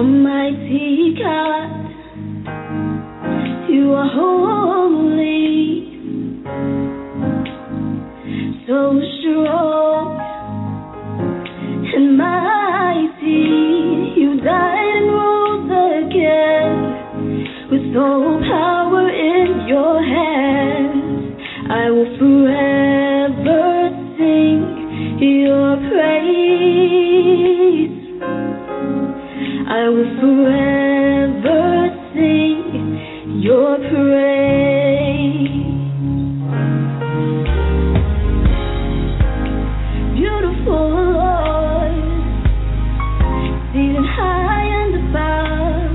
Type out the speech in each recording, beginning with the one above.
Almighty God, you are holy, so strong and mighty. You died and rose again with all power in your hands. I will forever sing your praise. I will forever sing your praise. Beautiful Lord, seated high and above,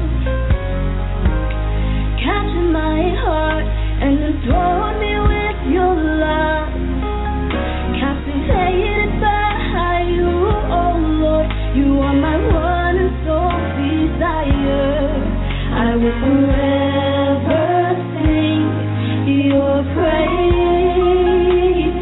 capture my heart and adorn me with your love. Captivated by you, oh Lord, you are my one and sole desire. I will forever sing your praise.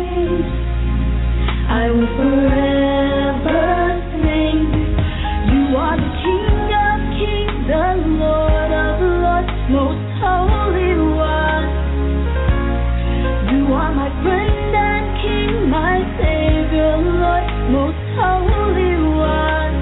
I will forever sing. You are the King of kings, the Lord of lords, most holy one. You are my friend and King, my Savior, Lord, most holy one.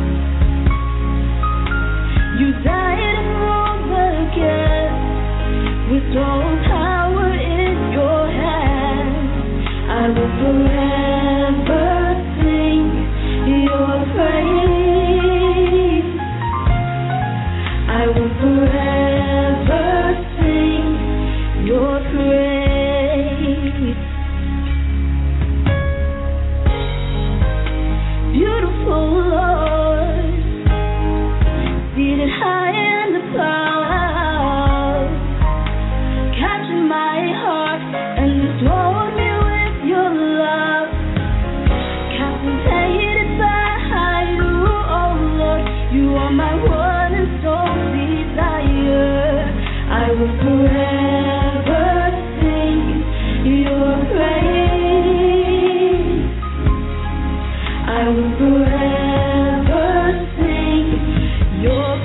You died and rose again with all power in your hands. I will forever sing your praise. I will forever sing your praise. Beautiful Lord, seated high in the clouds, capture my heart and adorn me with your love. Captivated by you, oh Lord, you are my one and sole desire. I will forever sing your praise. I will forever sing your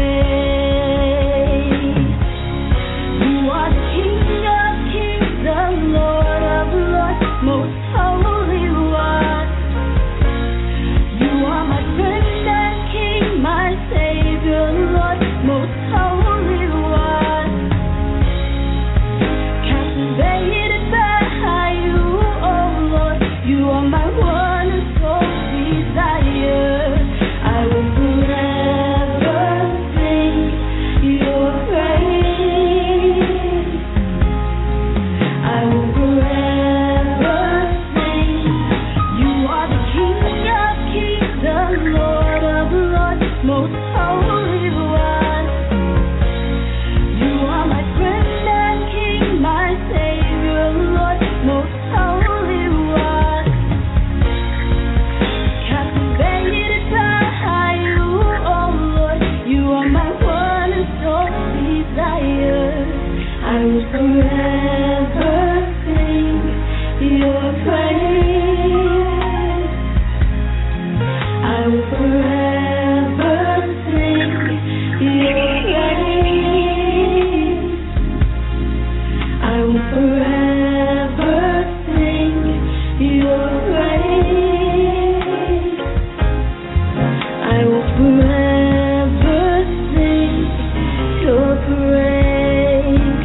praise. You are the King of kings, the Lord of lords, most holy one. You are my friend and King, my Savior, Lord, most holy one. Captivated by you, oh Lord, you are my one and sole desire. I will forever sing your praise. I will forever sing. You are the King of kings, the Lord of lords, most holy one. You are my friend and King, my Savior, Lord, most holy one. Captivated by you, oh Lord, you are my one and sole desire. I will forever sing your praise. I will forever sing your praise. I will forever sing your praise. I will forever sing your praise.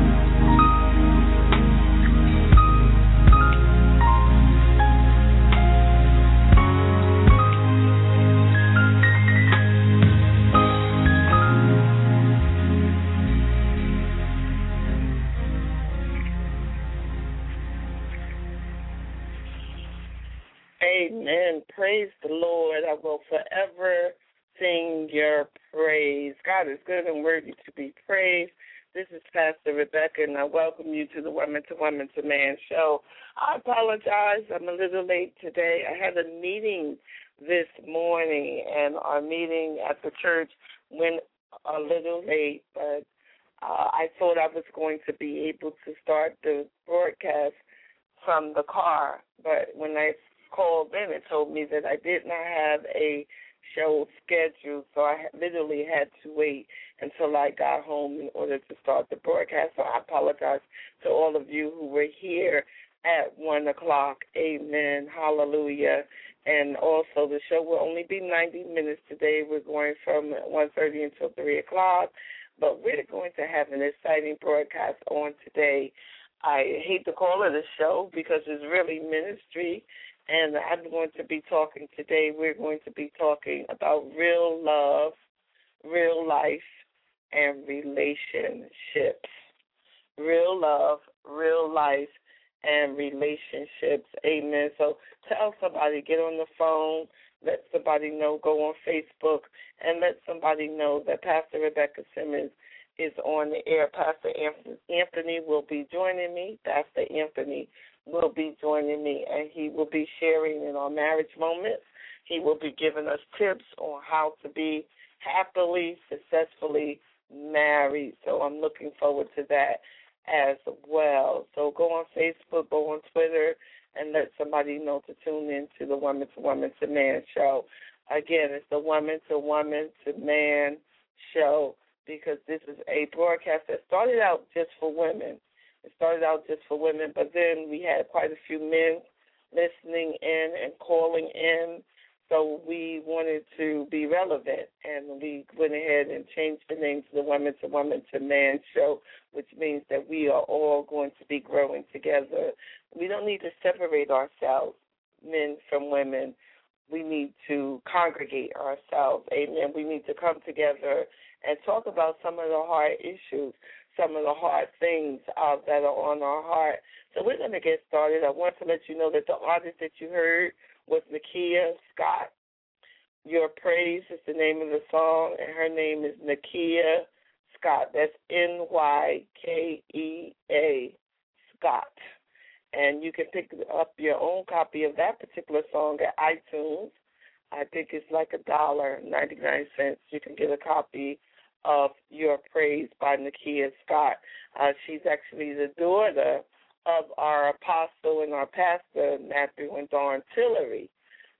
Amen. Praise the Lord. I will forever sing your praise. God is good and worthy to be praised. This is Pastor Rebecca, and I welcome you to the Woman to Woman to Man show. I apologize. I'm a little late today. I had a meeting this morning, and our meeting at the church went a little late, but I thought I was going to be able to start the broadcast from the car. But when I called in and told me that I did not have a show scheduled, so I literally had to wait until I got home in order to start the broadcast. So I apologize to all of you who were here at 1 o'clock. Amen. Hallelujah. And also the show will only be 90 minutes today. We're going from 1:30 until 3 o'clock, but we're going to have an exciting broadcast on today. I hate to call it a show because it's really ministry, and I'm going to be talking today. We're going to be talking about real love, real life, and relationships. Real love, real life, and relationships. Amen. So tell somebody, get on the phone, let somebody know, go on Facebook, and let somebody know that Pastor Rebecca Simmons is on the air. Pastor Anthony will be joining me. Pastor Anthony will be joining me, and he will be sharing in our marriage moments. He will be giving us tips on how to be happily, successfully married. So I'm looking forward to that as well. So go on Facebook, go on Twitter, and let somebody know to tune in to the Woman to Woman to Man show. Again, it's the Woman to Woman to Man show, because this is a broadcast that started out just for women. It started out just for women, but then we had quite a few men listening in and calling in. So we wanted to be relevant, and we went ahead and changed the name to the Woman to Man show, which means that we are all going to be growing together. We don't need to separate ourselves, men from women. We need to congregate ourselves. Amen. We need to come together and talk about some of the hard issues, some of the hard things that are on our heart. So we're going to get started. I want to let you know that the artist that you heard was Nakia Scott. Your Praise is the name of the song, and her name is Nakia Scott. That's Nykea Scott. And you can pick up your own copy of that particular song at iTunes. I think it's like $1.99. You can get a copy of Your Praise by Nakia Scott. She's actually the daughter of our apostle and our pastor, Matthew and Dawn Tillery.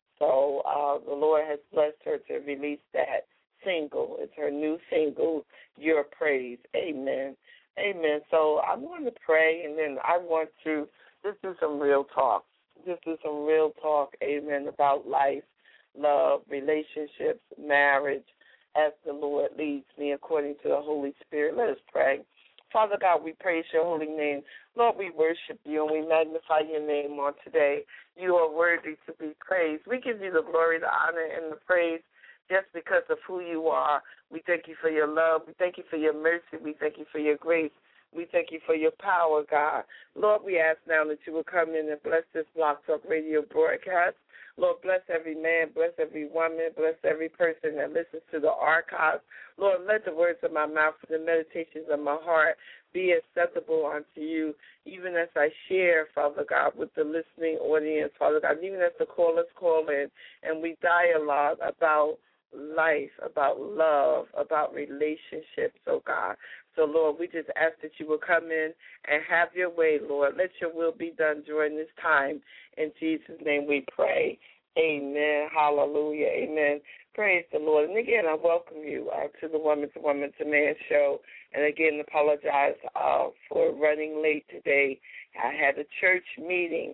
So the Lord has blessed her to release that single. It's her new single, Your Praise. Amen. Amen. So I'm going to pray, and then I want to just do some real talk. Just do some real talk, amen, about life, love, relationships, marriage, as the Lord leads me according to the Holy Spirit. Let us pray. Father God, we praise your holy name. Lord, we worship you and we magnify your name on today. You are worthy to be praised. We give you the glory, the honor, and the praise just because of who you are. We thank you for your love. We thank you for your mercy. We thank you for your grace. We thank you for your power, God. Lord, we ask now that you will come in and bless this Blog Talk Radio broadcast. Lord, bless every man, bless every woman, bless every person that listens to the archives. Lord, let the words of my mouth and the meditations of my heart be acceptable unto you, even as I share, Father God, with the listening audience, Father God, even as the callers call in and we dialogue about life, about love, about relationships, oh God. So, Lord, we just ask that you will come in and have your way, Lord. Let your will be done during this time. In Jesus' name we pray. Amen. Hallelujah. Amen. Praise the Lord. And again, I welcome you to the Woman to Man show. And again, apologize for running late today. I had a church meeting,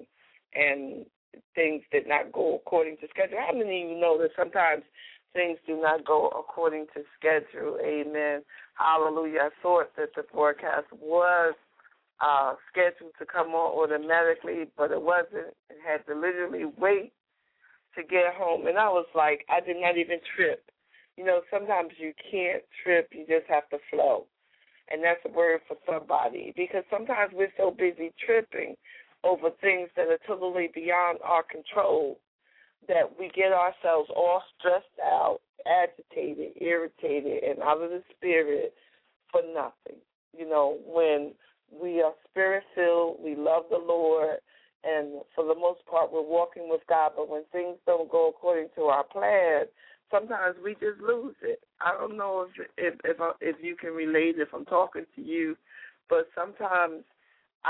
and things did not go according to schedule. How many of you know that sometimes things do not go according to schedule? Amen. Hallelujah. I thought that the broadcast was scheduled to come on automatically, but it wasn't. It had to literally wait to get home. And I was like, I did not even trip. You know, sometimes you can't trip. You just have to flow. And that's a word for somebody, because sometimes we're so busy tripping over things that are totally beyond our control that we get ourselves all stressed out, agitated, irritated, and out of the spirit for nothing. You know, when we are spirit-filled, we love the Lord, and for the most part we're walking with God, but when things don't go according to our plan, sometimes we just lose it. I don't know if you can relate, if I'm talking to you, but sometimes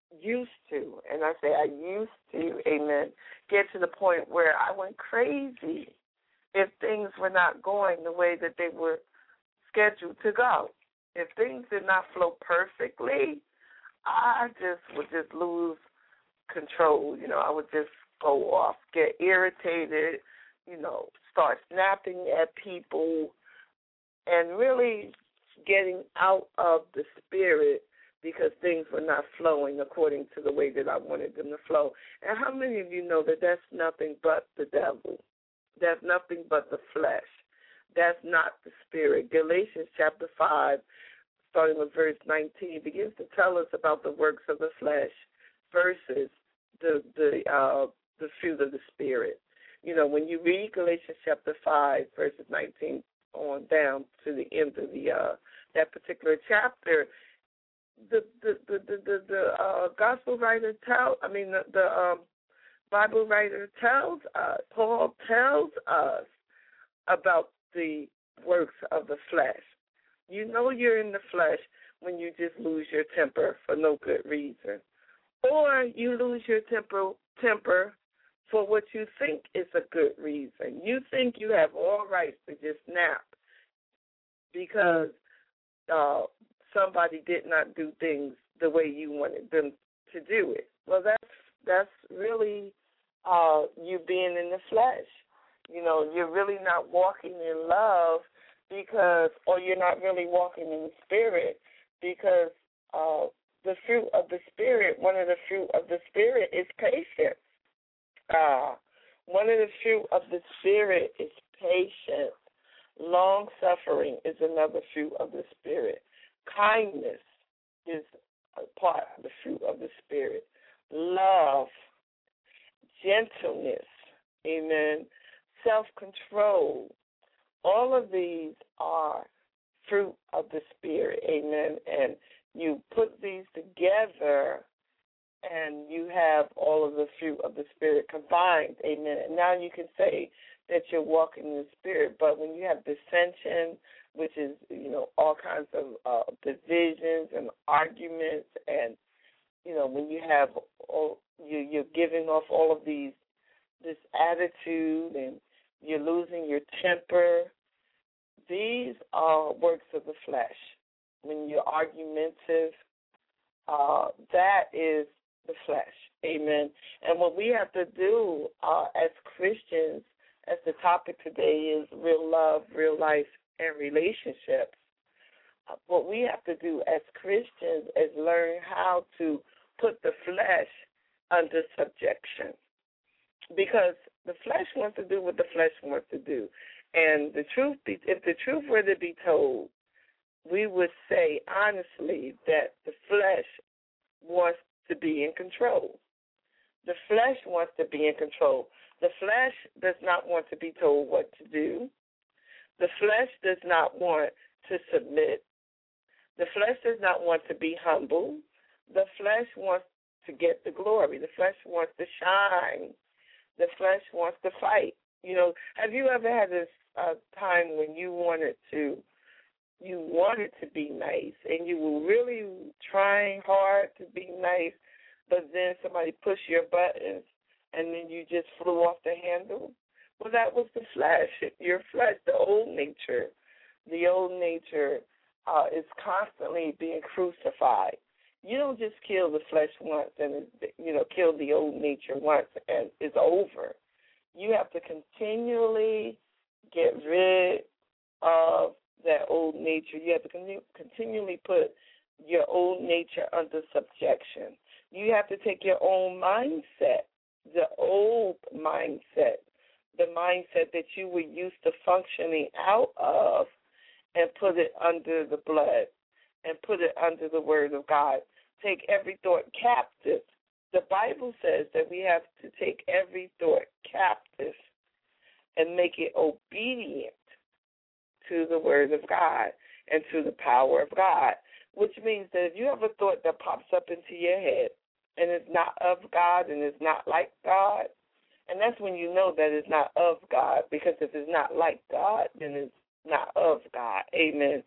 used to, and I say I used to, amen, get to the point where I went crazy if things were not going the way that they were scheduled to go. If things did not flow perfectly, I would just lose control. I would just go off, get irritated, start snapping at people, and really getting out of the spirit because things were not flowing according to the way that I wanted them to flow. And how many of you know that that's nothing but the devil? That's nothing but the flesh. That's not the spirit. Galatians chapter 5, starting with verse 19, begins to tell us about the works of the flesh versus the fruit of the spirit. When you read Galatians chapter 5, verses 19 on down to the end of that particular chapter, the gospel writer the Bible writer tells us, Paul tells us about the works of the flesh. You're in the flesh when you just lose your temper for no good reason. Or you lose your temper for what you think is a good reason. You think you have all rights to just snap because somebody did not do things the way you wanted them to do it. Well, that's really you being in the flesh. You're really not walking in love or you're not really walking in the spirit because the fruit of the spirit, one of the fruit of the spirit is patience. One of the fruit of the spirit is patience. Long-suffering is another fruit of the spirit. Kindness is a part of the fruit of the spirit. Love, gentleness, amen, self-control. All of these are fruit of the spirit, amen. And you put these together and you have all of the fruit of the spirit combined, amen. And now you can say that you're walking in the spirit. But when you have dissension, which is, all kinds of divisions and arguments, and, when you have, you're giving off all of this attitude and you're losing your temper, these are works of the flesh. When you're argumentative, that is the flesh, amen. And what we have to do as Christians, as the topic today is real love, real life, and relationships, what we have to do as Christians is learn how to put the flesh under subjection. Because the flesh wants to do what the flesh wants to do. And if the truth were to be told, we would say honestly that the flesh wants to be in control. The flesh wants to be in control. The flesh does not want to be told what to do. The flesh does not want to submit. The flesh does not want to be humble. The flesh wants to get the glory. The flesh wants to shine. The flesh wants to fight. Have you ever had this time when you wanted to be nice and you were really trying hard to be nice, but then somebody pushed your buttons and then you just flew off the handle? Well, that was the flesh. Your flesh, the old nature. The old nature is constantly being crucified. You don't just kill the flesh once and, kill the old nature once and it's over. You have to continually get rid of that old nature. You have to continually put your old nature under subjection. You have to take your own mindset, the old mindset, the mindset that you were used to functioning out of, and put it under the blood and put it under the word of God. Take every thought captive. The Bible says that we have to take every thought captive and make it obedient to the word of God and to the power of God, which means that if you have a thought that pops up into your head and it's not of God and it's not like God, and that's when you know that it's not of God, because if it's not like God, then it's not of God. Amen.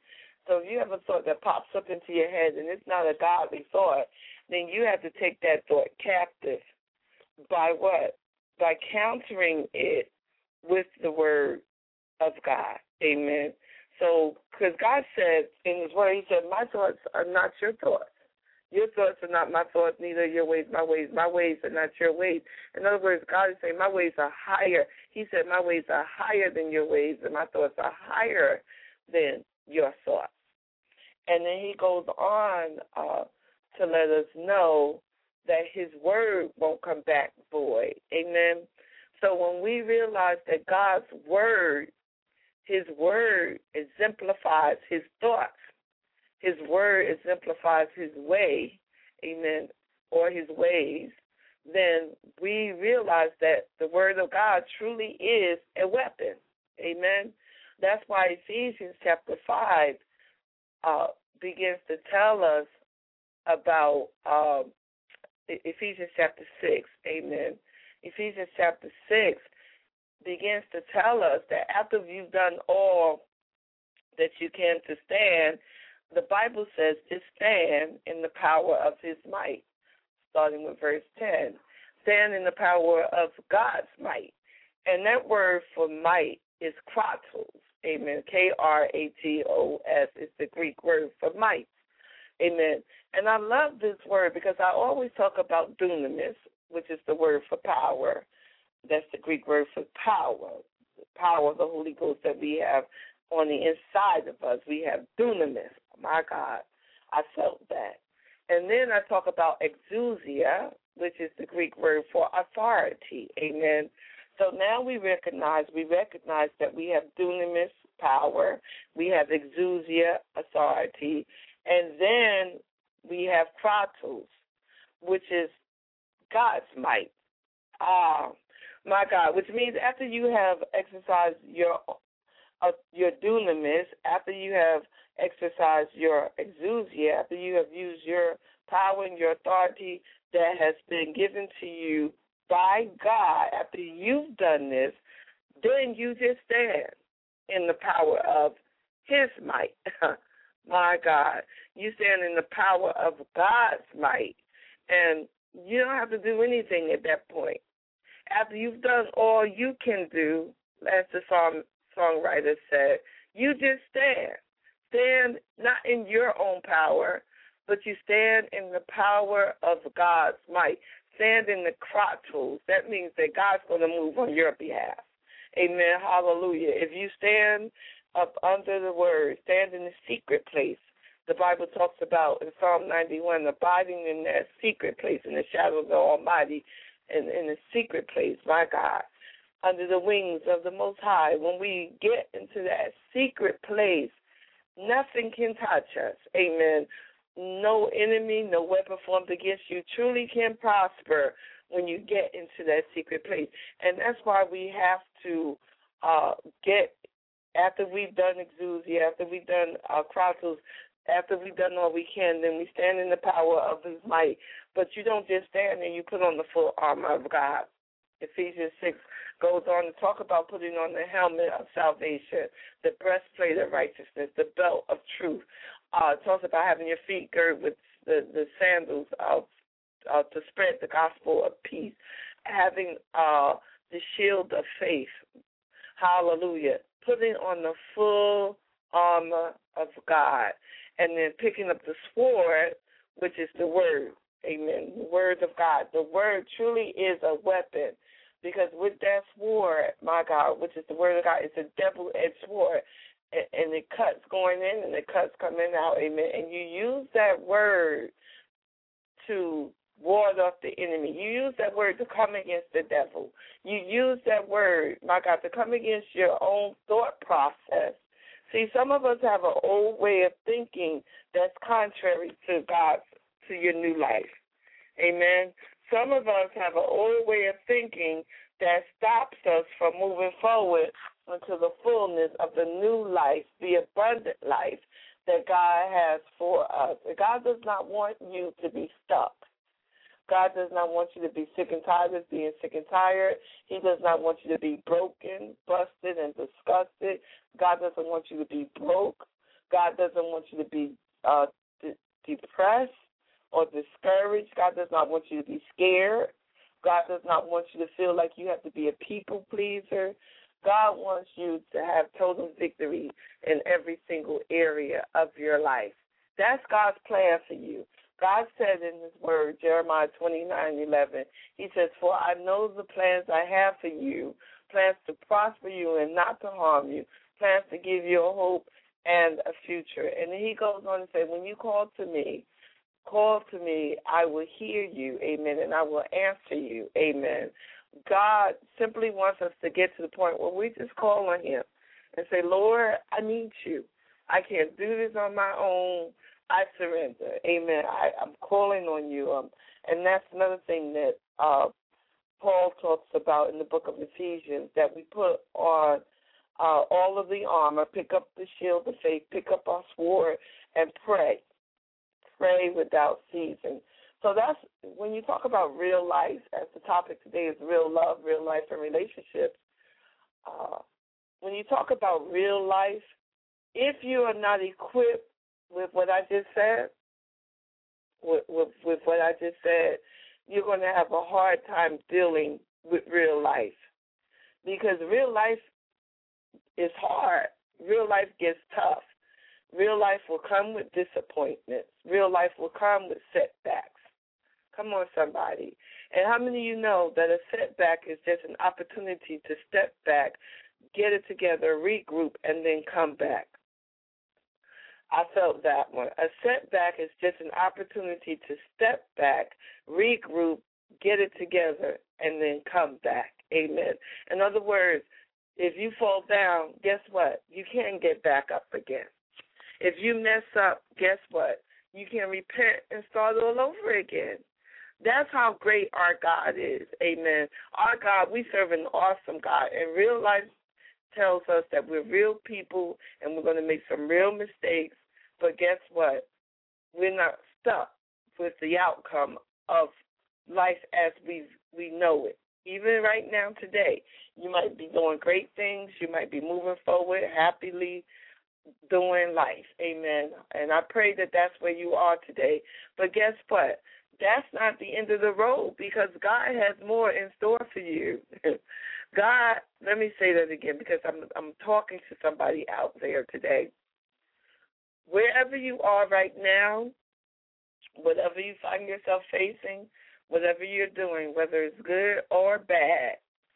So if you have a thought that pops up into your head and it's not a godly thought, then you have to take that thought captive. By what? By countering it with the word of God. Amen. So, because God said in his word, he said, my thoughts are not your thoughts. Your thoughts are not my thoughts, neither your ways my ways. My ways are not your ways. In other words, God is saying my ways are higher. He said my ways are higher than your ways, and my thoughts are higher than your thoughts. And then he goes on to let us know that his word won't come back void. Amen. So when we realize that God's word, his word exemplifies his thoughts, his word exemplifies his way, amen, or his ways, then we realize that the word of God truly is a weapon. Amen. That's why Ephesians chapter 5 begins to tell us about Ephesians chapter 6. Amen. Ephesians chapter 6 begins to tell us that after you've done all that you can to stand, the Bible says to stand in the power of his might, starting with verse 10. Stand in the power of God's might. And that word for might is kratos. Amen. Kratos is the Greek word for might. Amen. And I love this word because I always talk about dunamis, which is the word for power. That's the Greek word for power, the power of the Holy Ghost that we have on the inside of us. We have dunamis. My God, I felt that. And then I talk about exousia, which is the Greek word for authority. Amen. So now we recognize that we have dunamis, power, we have exousia, authority, and then we have kratos, which is God's might. My God, which means after you have exercised your dunamis, after you have exercised your exousia, after you have used your power and your authority that has been given to you by God, after you've done this, then you just stand in the power of his might. My God, you stand in the power of God's might, and you don't have to do anything at that point. After you've done all you can do, as the songwriter said, you just stand. Stand not in your own power, but you stand in the power of God's might. Stand in the kratos. That means that God's going to move on your behalf. Amen. Hallelujah. If you stand up under the word, stand in the secret place. The Bible talks about in Psalm 91, abiding in that secret place, in the shadow of the Almighty, in the secret place, my God, under the wings of the Most High. When we get into that secret place, nothing can touch us. Amen. No enemy, no weapon formed against you truly can prosper when you get into that secret place. And that's why we have to get, after we've done exousia, after we've done kratos, after we've done all we can, then we stand in the power of his might. But you don't just stand and you put on the full armor of God. Ephesians 6 goes on to talk about putting on the helmet of salvation, the breastplate of righteousness, the belt of truth. It talks about having your feet girded with the sandals to spread the gospel of peace, having the shield of faith. Hallelujah. Putting on the full armor of God, and then picking up the sword, which is the word. Amen. The word of God. The word truly is a weapon, because with that sword, my God, which is the word of God, it's a double-edged sword, and it cuts going in and it cuts coming out. Amen. And you use that word to ward off the enemy. You use that word to come against the devil. You use that word, my God, to come against your own thought process. See, some of us have an old way of thinking that's contrary to God's, to your new life. Amen. Some of us have an old way of thinking that stops us from moving forward into the fullness of the new life, the abundant life that God has for us. God does not want you to be stuck. God does not want you to be sick and tired of being sick and tired. He does not want you to be broken, busted, and disgusted. God doesn't want you to be broke. God doesn't want you to be depressed or discouraged. God does not want you to be scared. God does not want you to feel like you have to be a people pleaser. God wants you to have total victory in every single area of your life. That's God's plan for you. God said in his word, Jeremiah 29:11, he says, "For I know the plans I have for you, plans to prosper you and not to harm you, plans to give you a hope and a future." And then he goes on to say, when you call to me, I will hear you, amen, and I will answer you, amen. God simply wants us to get to the point where we just call on him and say, Lord, I need you. I can't do this on my own. I surrender, amen. I'm calling on you. And that's another thing that Paul talks about in the book of Ephesians, that we put on all of the armor, pick up the shield of faith, pick up our sword, and pray. Pray without ceasing. So that's when you talk about real life, as the topic today is real love, real life, and relationships. When you talk about real life, if you are not equipped with what I just said, with what I just said, you're going to have a hard time dealing with real life, because real life is hard. Real life gets tough. Real life will come with disappointments. Real life will come with setbacks. Come on, somebody. And how many of you know that a setback is just an opportunity to step back, get it together, regroup, and then come back? I felt that one. A setback is just an opportunity to step back, regroup, get it together, and then come back. Amen. In other words, if you fall down, guess what? You can't get back up again. If you mess up, guess what? You can repent and start all over again. That's how great our God is. Amen. Our God, we serve an awesome God. And real life tells us that we're real people and we're going to make some real mistakes. But guess what? We're not stuck with the outcome of life as we know it. Even right now today, you might be doing great things. You might be moving forward happily doing life. Amen. And I pray that that's where you are today. But guess what? That's not the end of the road, because God has more in store for you. God, let me say that again, because I'm talking to somebody out there today. Wherever you are right now, whatever you find yourself facing, whatever you're doing, whether it's good or bad,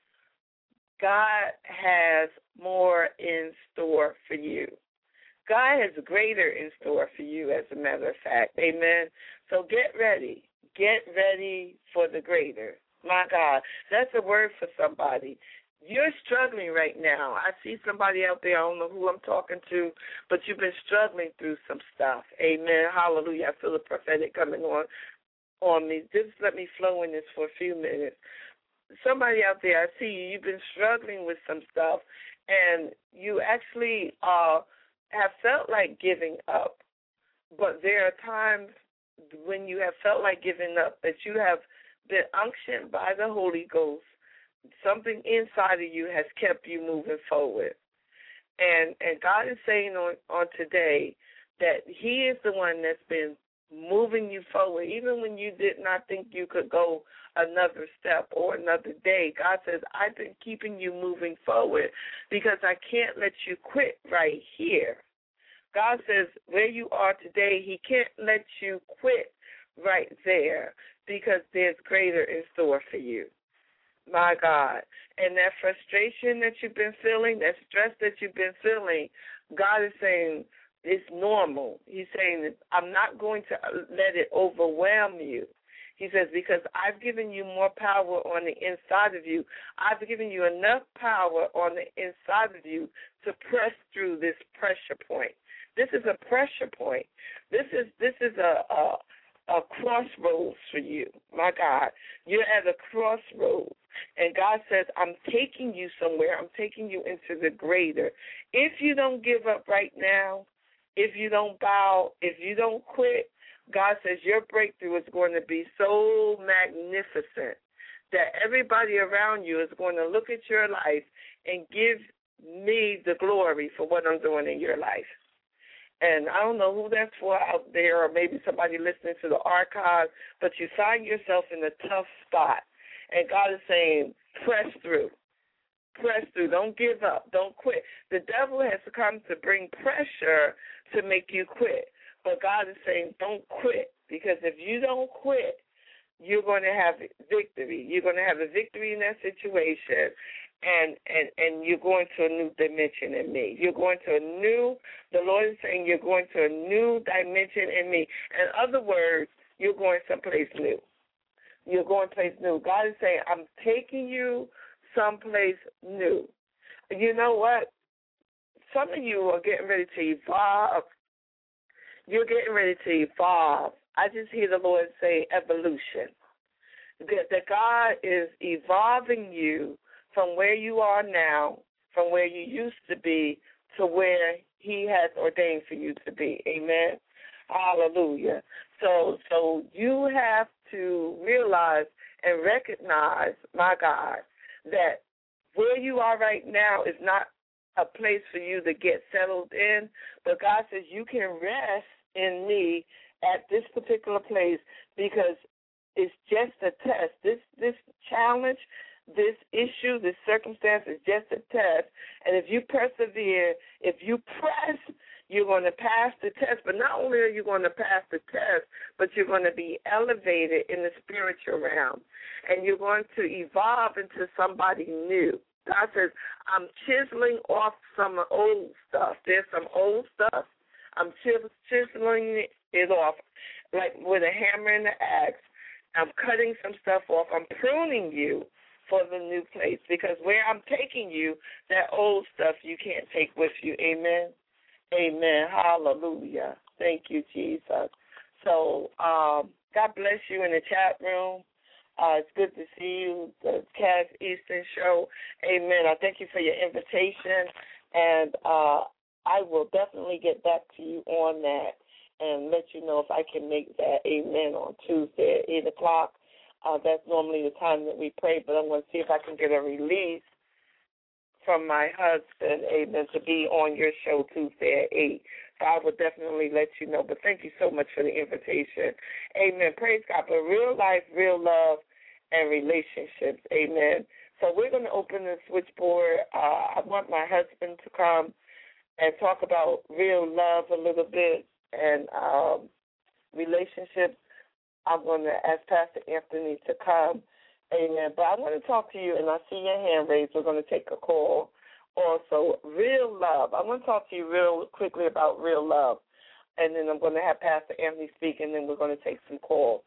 God has more in store for you. God has greater in store for you, as a matter of fact. Amen. So get ready. Get ready for the greater. My God, that's a word for somebody. You're struggling right now. I see somebody out there, I don't know who I'm talking to, but you've been struggling through some stuff. Amen. Hallelujah. I feel the prophetic coming on me. Just let me flow in this for a few minutes. Somebody out there, I see you. You've been struggling with some stuff, and you actually have felt like giving up. But there are times when you have felt like giving up that you have been unctioned by the Holy Ghost. Something inside of you has kept you moving forward. And God is saying on today that he is the one that's been moving you forward. Even when you did not think you could go another step or another day, God says, I've been keeping you moving forward because I can't let you quit right here. God says where you are today, he can't let you quit right there because there's greater in store for you. My God. And that frustration that you've been feeling, that stress that you've been feeling, God is saying it's normal. He's saying that I'm not going to let it overwhelm you. He says, because I've given you more power on the inside of you. I've given you enough power on the inside of you to press through this pressure point. This is a pressure point. This is a crossroads for you. My God, you're at a crossroads. And God says, I'm taking you somewhere. I'm taking you into the greater. If you don't give up right now, if you don't bow, if you don't quit, God says your breakthrough is going to be so magnificent that everybody around you is going to look at your life and give me the glory for what I'm doing in your life. And I don't know who that's for out there, or maybe somebody listening to the archive, but you find yourself in a tough spot. And God is saying, press through. Press through. Don't give up. Don't quit. The devil has come to bring pressure to make you quit. But God is saying, don't quit, because if you don't quit, you're going to have victory. You're going to have a victory in that situation, and you're going to a new dimension in me. You're going to the Lord is saying you're going to a new dimension in me. In other words, you're going someplace new. You're going someplace new. God is saying, I'm taking you someplace new. You know what? Some of you are getting ready to evolve. You're getting ready to evolve. I just hear the Lord say evolution. That God is evolving you from where you are now, from where you used to be, to where He has ordained for you to be. Amen. Hallelujah. So you have to realize and recognize, my God, that where you are right now is not a place for you to get settled in, but God says you can rest in me at this particular place, because it's just a test. This challenge, this issue, this circumstance is just a test. And if you persevere, if you press, you're going to pass the test. But not only are you going to pass the test, but you're going to be elevated in the spiritual realm. And you're going to evolve into somebody new. God says, I'm chiseling off some old stuff. There's some old stuff. I'm chiseling it off, like with a hammer and an axe. I'm cutting some stuff off. I'm pruning you for the new place, because where I'm taking you, that old stuff you can't take with you. Amen. Amen. Hallelujah. Thank you, Jesus. So God bless you in the chat room. It's good to see you, the Cass Easton Show. Amen. I thank you for your invitation, and I will definitely get back to you on that and let you know if I can make that. Amen. On Tuesday at 8 o'clock. That's normally the time that we pray, but I'm going to see if I can get a release from my husband, amen, to be on your show Tuesday at 8. So I will definitely let you know. But thank you so much for the invitation. Amen. Praise God for real life, real love, and relationships. Amen. So we're going to open the switchboard. I want my husband to come and talk about real love a little bit and relationships. I'm going to ask Pastor Anthony to come. Amen. But I want to talk to you, and I see your hand raised. We're going to take a call. Also, real love. I want to talk to you real quickly about real love, and then I'm going to have Pastor Anthony speak, and then we're going to take some calls.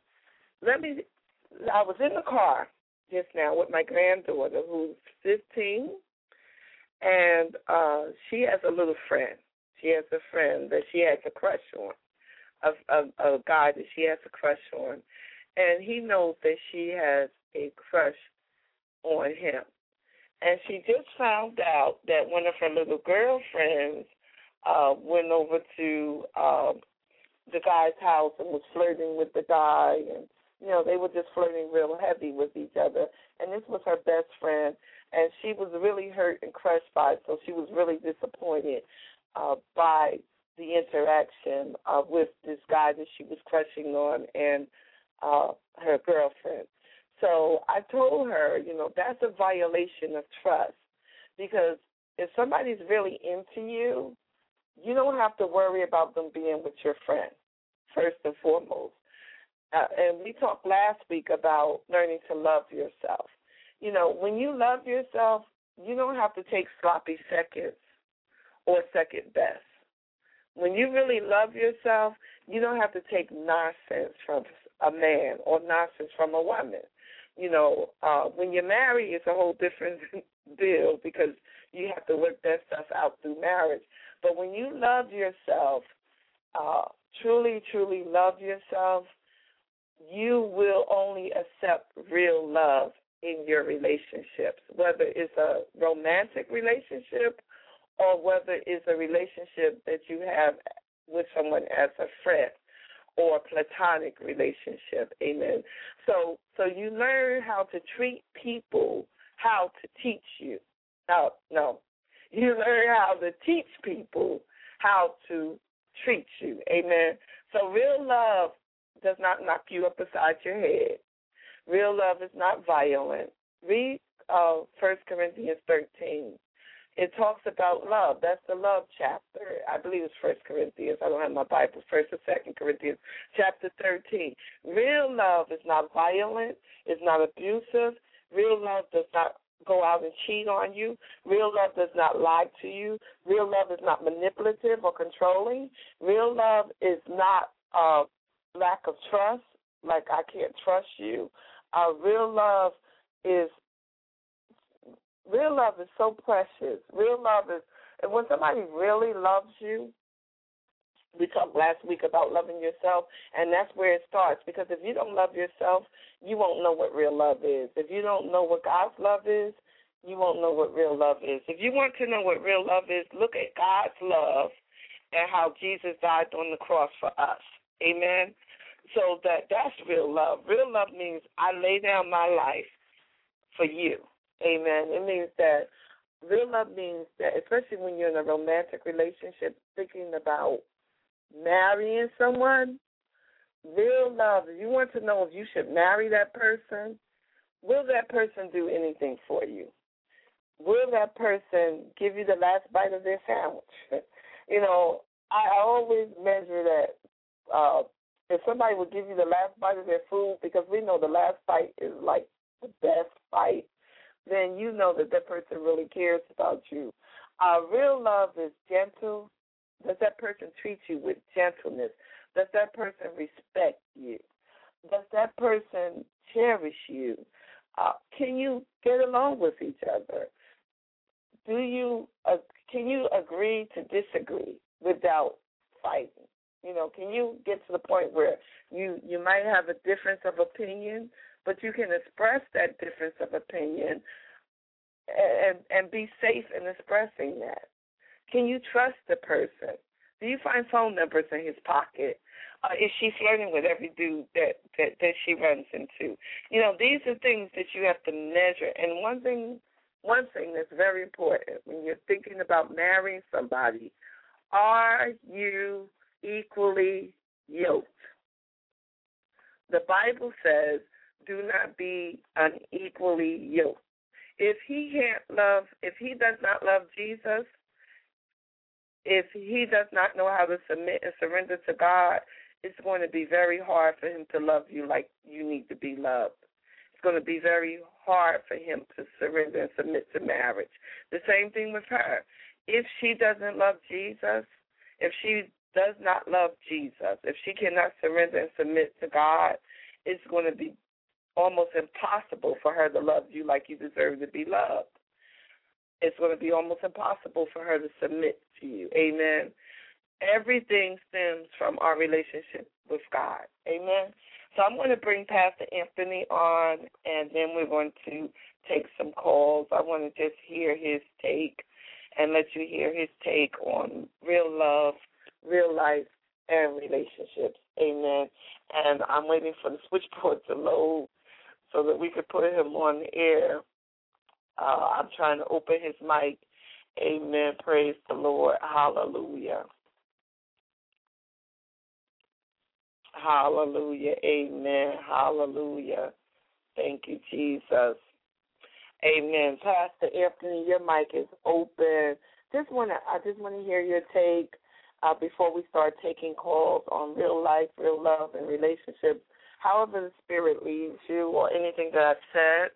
I was in the car just now with my granddaughter, who's 15, and she has a little friend. She has a friend that she has a crush on, a guy that she has a crush on, and he knows that she has a crush on him. And she just found out that one of her little girlfriends went over to the guy's house and was flirting with the guy. And, you know, they were just flirting real heavy with each other. And this was her best friend. And she was really hurt and crushed by it, so she was really disappointed by the interaction with this guy that she was crushing on and her girlfriend. So I told her, you know, that's a violation of trust, because if somebody's really into you, you don't have to worry about them being with your friend, first and foremost. And we talked last week about learning to love yourself. You know, when you love yourself, you don't have to take sloppy seconds or second best. When you really love yourself, you don't have to take nonsense from a man or nonsense from a woman. You know, when you're married, it's a whole different deal, because you have to work that stuff out through marriage. But when you love yourself, truly, truly love yourself, you will only accept real love in your relationships, whether it's a romantic relationship or whether it's a relationship that you have with someone as a friend or a platonic relationship. Amen. So you learn how to treat people, how to teach you. No. You learn how to teach people how to treats you. Amen. So real love does not knock you up beside your head. Real love is not violent. Read 1 Corinthians 13. It talks about love. That's the love chapter. I believe it's 1 Corinthians. I don't have my Bible. 1 or 2 Corinthians, chapter 13. Real love is not violent. It's not abusive. Real love does not go out and cheat on you. Real love does not lie to you. Real love is not manipulative or controlling. Real love is not lack of trust, like I can't trust you. Real love is so precious. Real love is, and when somebody really loves you, we talked last week about loving yourself, and that's where it starts. Because if you don't love yourself, you won't know what real love is. If you don't know what God's love is, you won't know what real love is. If you want to know what real love is, look at God's love and how Jesus died on the cross for us. Amen? So that's real love. Real love means I lay down my life for you. Amen. It means that real love means that, especially when you're in a romantic relationship, thinking about marrying someone, real love, if you want to know if you should marry that person, will that person do anything for you? Will that person give you the last bite of their sandwich? You know, I always measure that if somebody would give you the last bite of their food, because we know the last bite is like the best bite, then you know that that person really cares about you. Real love is gentle. Does that person treat you with gentleness? Does that person respect you? Does that person cherish you? Can you get along with each other? Can you agree to disagree without fighting? You know, can you get to the point where you might have a difference of opinion, but you can express that difference of opinion and be safe in expressing that? Can you trust the person? Do you find phone numbers in his pocket? Is she flirting with every dude that she runs into? You know, these are things that you have to measure. And one thing that's very important when you're thinking about marrying somebody, are you equally yoked? The Bible says, do not be unequally yoked. If he does not love Jesus, if he does not know how to submit and surrender to God, it's going to be very hard for him to love you like you need to be loved. It's going to be very hard for him to surrender and submit to marriage. The same thing with her. If she doesn't love Jesus, if she does not love Jesus, if she cannot surrender and submit to God, it's going to be almost impossible for her to love you like you deserve to be loved. It's going to be almost impossible for her to submit to you. Amen. Everything stems from our relationship with God. Amen. So I'm going to bring Pastor Anthony on, and then we're going to take some calls. I want to just hear his take and let you hear his take on real love, real life, and relationships. Amen. And I'm waiting for the switchboard to load so that we could put him on the air. I'm trying to open his mic. Amen. Praise the Lord. Hallelujah. Hallelujah. Amen. Hallelujah. Thank you, Jesus. Amen. Pastor Anthony, your mic is open. I just want to hear your take before we start taking calls on real life, real love, and relationships. However the Spirit leads you, or anything that I've said.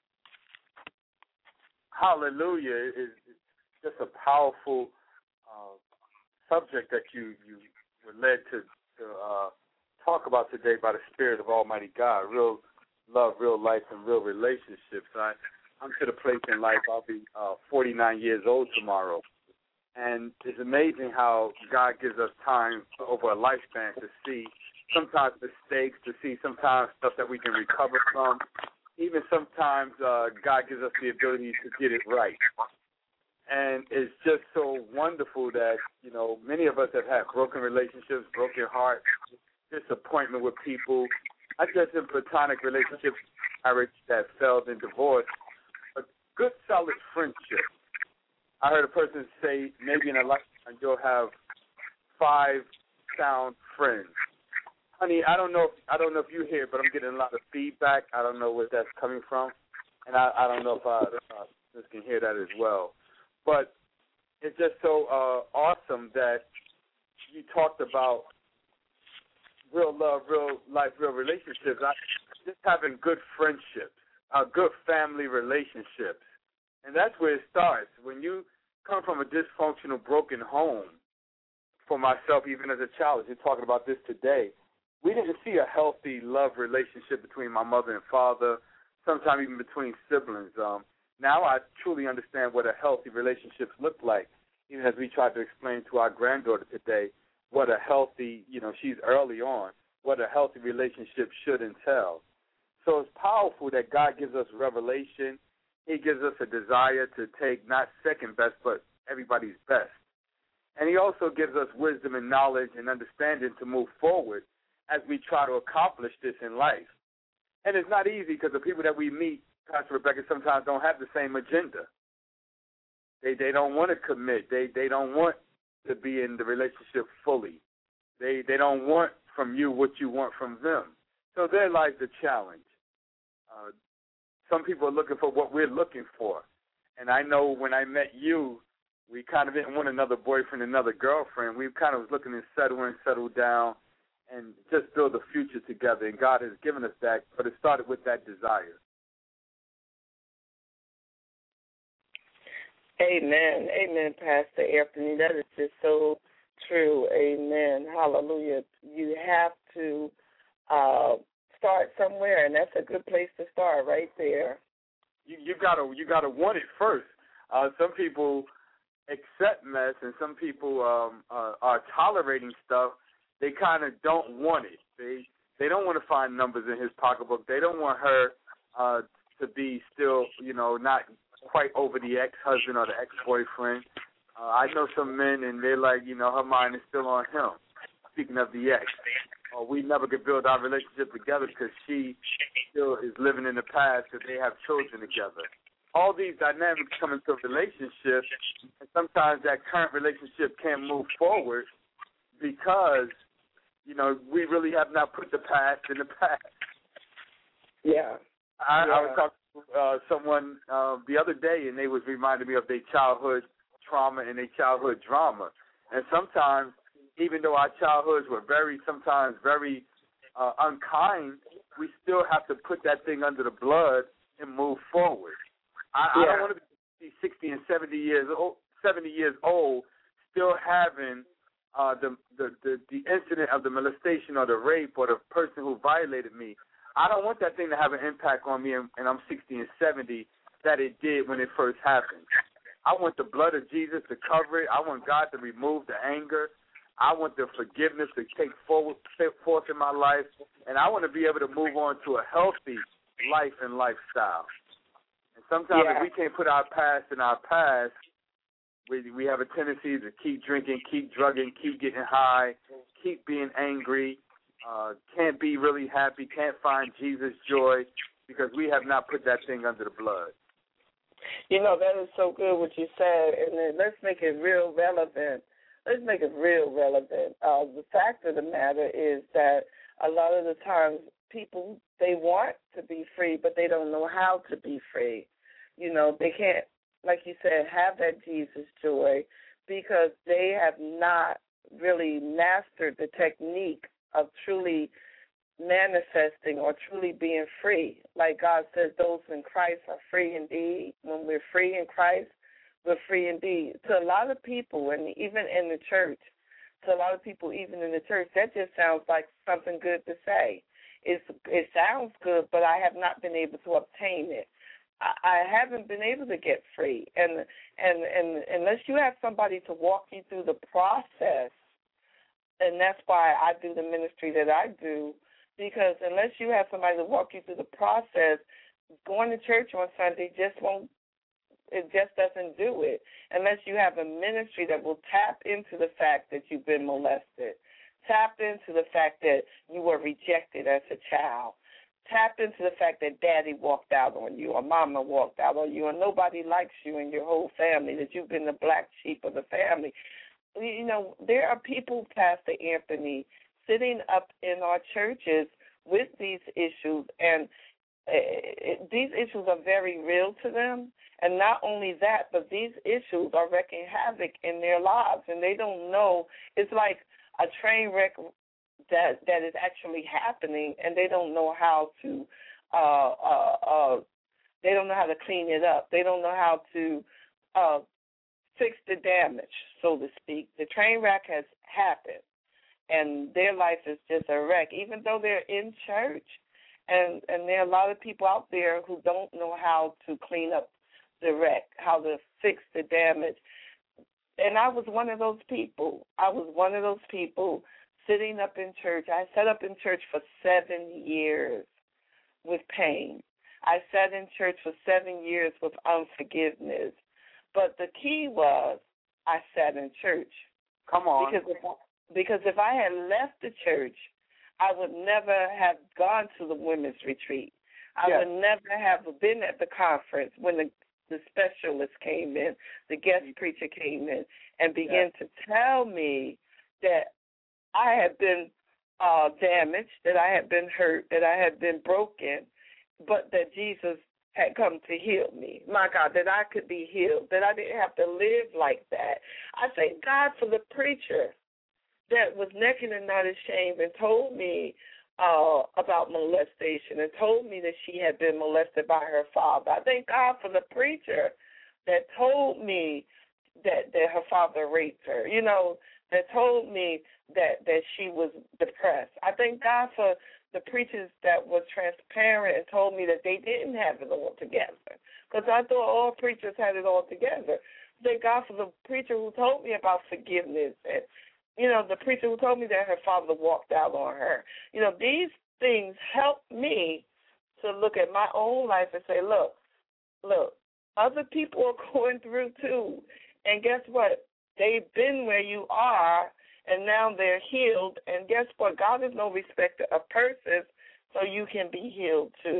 Hallelujah. It's just a powerful subject that you were led to talk about today by the Spirit of Almighty God. Real love, real life, and real relationships. I'm to the place in life, I'll be 49 years old tomorrow. And it's amazing how God gives us time over a lifespan to see sometimes mistakes, to see sometimes stuff that we can recover from. Even sometimes God gives us the ability to get it right. And it's just so wonderful that, you know, many of us have had broken relationships, broken hearts, disappointment with people, not just in platonic relationships, marriage that failed in divorce, but good, solid friendship. I heard a person say maybe in a lifetime you'll have 5 sound friends. Honey, I don't know if you hear, but I'm getting a lot of feedback. I don't know where that's coming from, and I don't know if listeners can hear that as well. But it's just so awesome that you talked about real love, real life, real relationships. Just having good friendships, good family relationships, and that's where it starts. When you come from a dysfunctional, broken home, for myself, even as a child, you're talking about this today, we didn't see a healthy love relationship between my mother and father, sometimes even between siblings. Now I truly understand what a healthy relationships look like, even as we tried to explain to our granddaughter today what a healthy, she's early on, what a healthy relationship should entail. So it's powerful that God gives us revelation. He gives us a desire to take not second best, but everybody's best. And he also gives us wisdom and knowledge and understanding to move forward as we try to accomplish this in life. And it's not easy because the people that we meet, Pastor Rebecca, sometimes don't have the same agenda. They don't want to commit. They don't want to be in the relationship fully. They don't want from you what you want from them. So there lies the challenge. Some people are looking for what we're looking for. And I know when I met you, we kind of didn't want another boyfriend, another girlfriend. We kind of was looking to settle down, and just build a future together. And God has given us that, but it started with that desire. Amen. Amen, Pastor Anthony. That is just so true. Amen. Hallelujah. You have to start somewhere, and that's a good place to start right there. You gotta want it first. Some people accept mess, and some people are tolerating stuff. They kind of don't want it. They don't want to find numbers in his pocketbook. They don't want her to be still, not quite over the ex-husband or the ex-boyfriend. I know some men, and they're like, her mind is still on him. Speaking of the ex, we never could build our relationship together because she still is living in the past because they have children together. All these dynamics come into a relationship, and sometimes that current relationship can't move forward because, we really have not put the past in the past. Yeah. I was talking to someone the other day, and they was reminding me of their childhood trauma and their childhood drama. And sometimes, even though our childhoods were sometimes very unkind, we still have to put that thing under the blood and move forward. I don't want to be 60 and 70 years old, still having the incident of the molestation or the rape or the person who violated me. I don't want that thing to have an impact on me, and I'm 60 and 70 that it did when it first happened. I want the blood of Jesus to cover it. I want God to remove the anger. I want the forgiveness to take forth in my life, and I want to be able to move on to a healthy life and lifestyle. And sometimes if we can't put our past in our past, we have a tendency to keep drinking, keep drugging, keep getting high, keep being angry, can't be really happy, can't find Jesus' joy because we have not put that thing under the blood. That is so good what you said, and then let's make it real relevant. The fact of the matter is that a lot of the times people, they want to be free, but they don't know how to be free. They can't, like you said, have that Jesus joy because they have not really mastered the technique of truly manifesting or truly being free. Like God says, those in Christ are free indeed. When we're free in Christ, we're free indeed. To a lot of people, and even in the church, that just sounds like something good to say. It sounds good, but I have not been able to obtain it. I haven't been able to get free, and unless you have somebody to walk you through the process, and that's why I do the ministry that I do, because unless you have somebody to walk you through the process, going to church on Sunday just doesn't do it, unless you have a ministry that will tap into the fact that you've been molested, tap into the fact that you were rejected as a child, tap into the fact that daddy walked out on you or mama walked out on you and nobody likes you and your whole family, that you've been the black sheep of the family. there are people, Pastor Anthony, sitting up in our churches with these issues, and these issues are very real to them. And not only that, but these issues are wreaking havoc in their lives, and they don't know. It's like a train wreck that is actually happening, and they don't know how to they don't know how to clean it up. They don't know how to fix the damage, so to speak. The train wreck has happened, and their life is just a wreck, even though they're in church. And there are a lot of people out there who don't know how to clean up the wreck, how to fix the damage. And I was one of those people. Sitting up in church. I sat up in church for 7 years with pain. I sat in church for 7 years with unforgiveness. But the key was I sat in church. Come on. Because if I had left the church, I would never have gone to the women's retreat. I would never have been at the conference when the specialist came in, the guest preacher came in, and began to tell me that I had been damaged, that I had been hurt, that I had been broken, but that Jesus had come to heal me. My God, that I could be healed, that I didn't have to live like that. I thank God for the preacher that was naked and not ashamed and told me about molestation and told me that she had been molested by her father. I thank God for the preacher that told me that her father raped her, that told me that she was depressed. I thank God for the preachers that were transparent and told me that they didn't have it all together, because I thought all preachers had it all together. Thank God for the preacher who told me about forgiveness and, the preacher who told me that her father walked out on her. These things helped me to look at my own life and say, look, other people are going through too. And guess what? They've been where you are, and now they're healed. And guess what? God is no respecter of persons, so you can be healed too.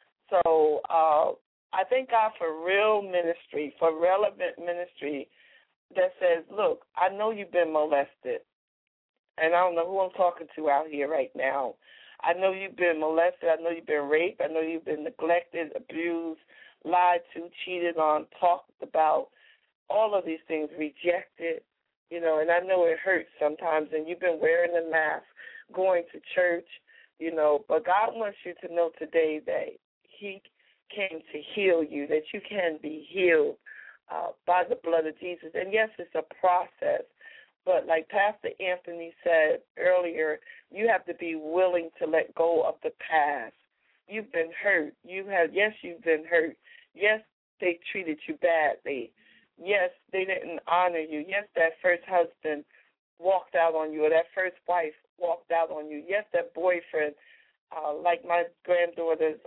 So I thank God for real ministry, for relevant ministry that says, look, I know you've been molested, and I don't know who I'm talking to out here right now. I know you've been molested. I know you've been raped. I know you've been neglected, abused, lied to, cheated on, talked about, all of these things, rejected, and I know it hurts sometimes, and you've been wearing a mask, going to church, but God wants you to know today that he came to heal you, that you can be healed by the blood of Jesus. And yes, it's a process, but like Pastor Anthony said earlier, you have to be willing to let go of the past. You've been hurt. You've been hurt. Yes, they treated you badly. Yes, they didn't honor you. Yes, that first husband walked out on you, or that first wife walked out on you. Yes, that boyfriend, like my granddaughter's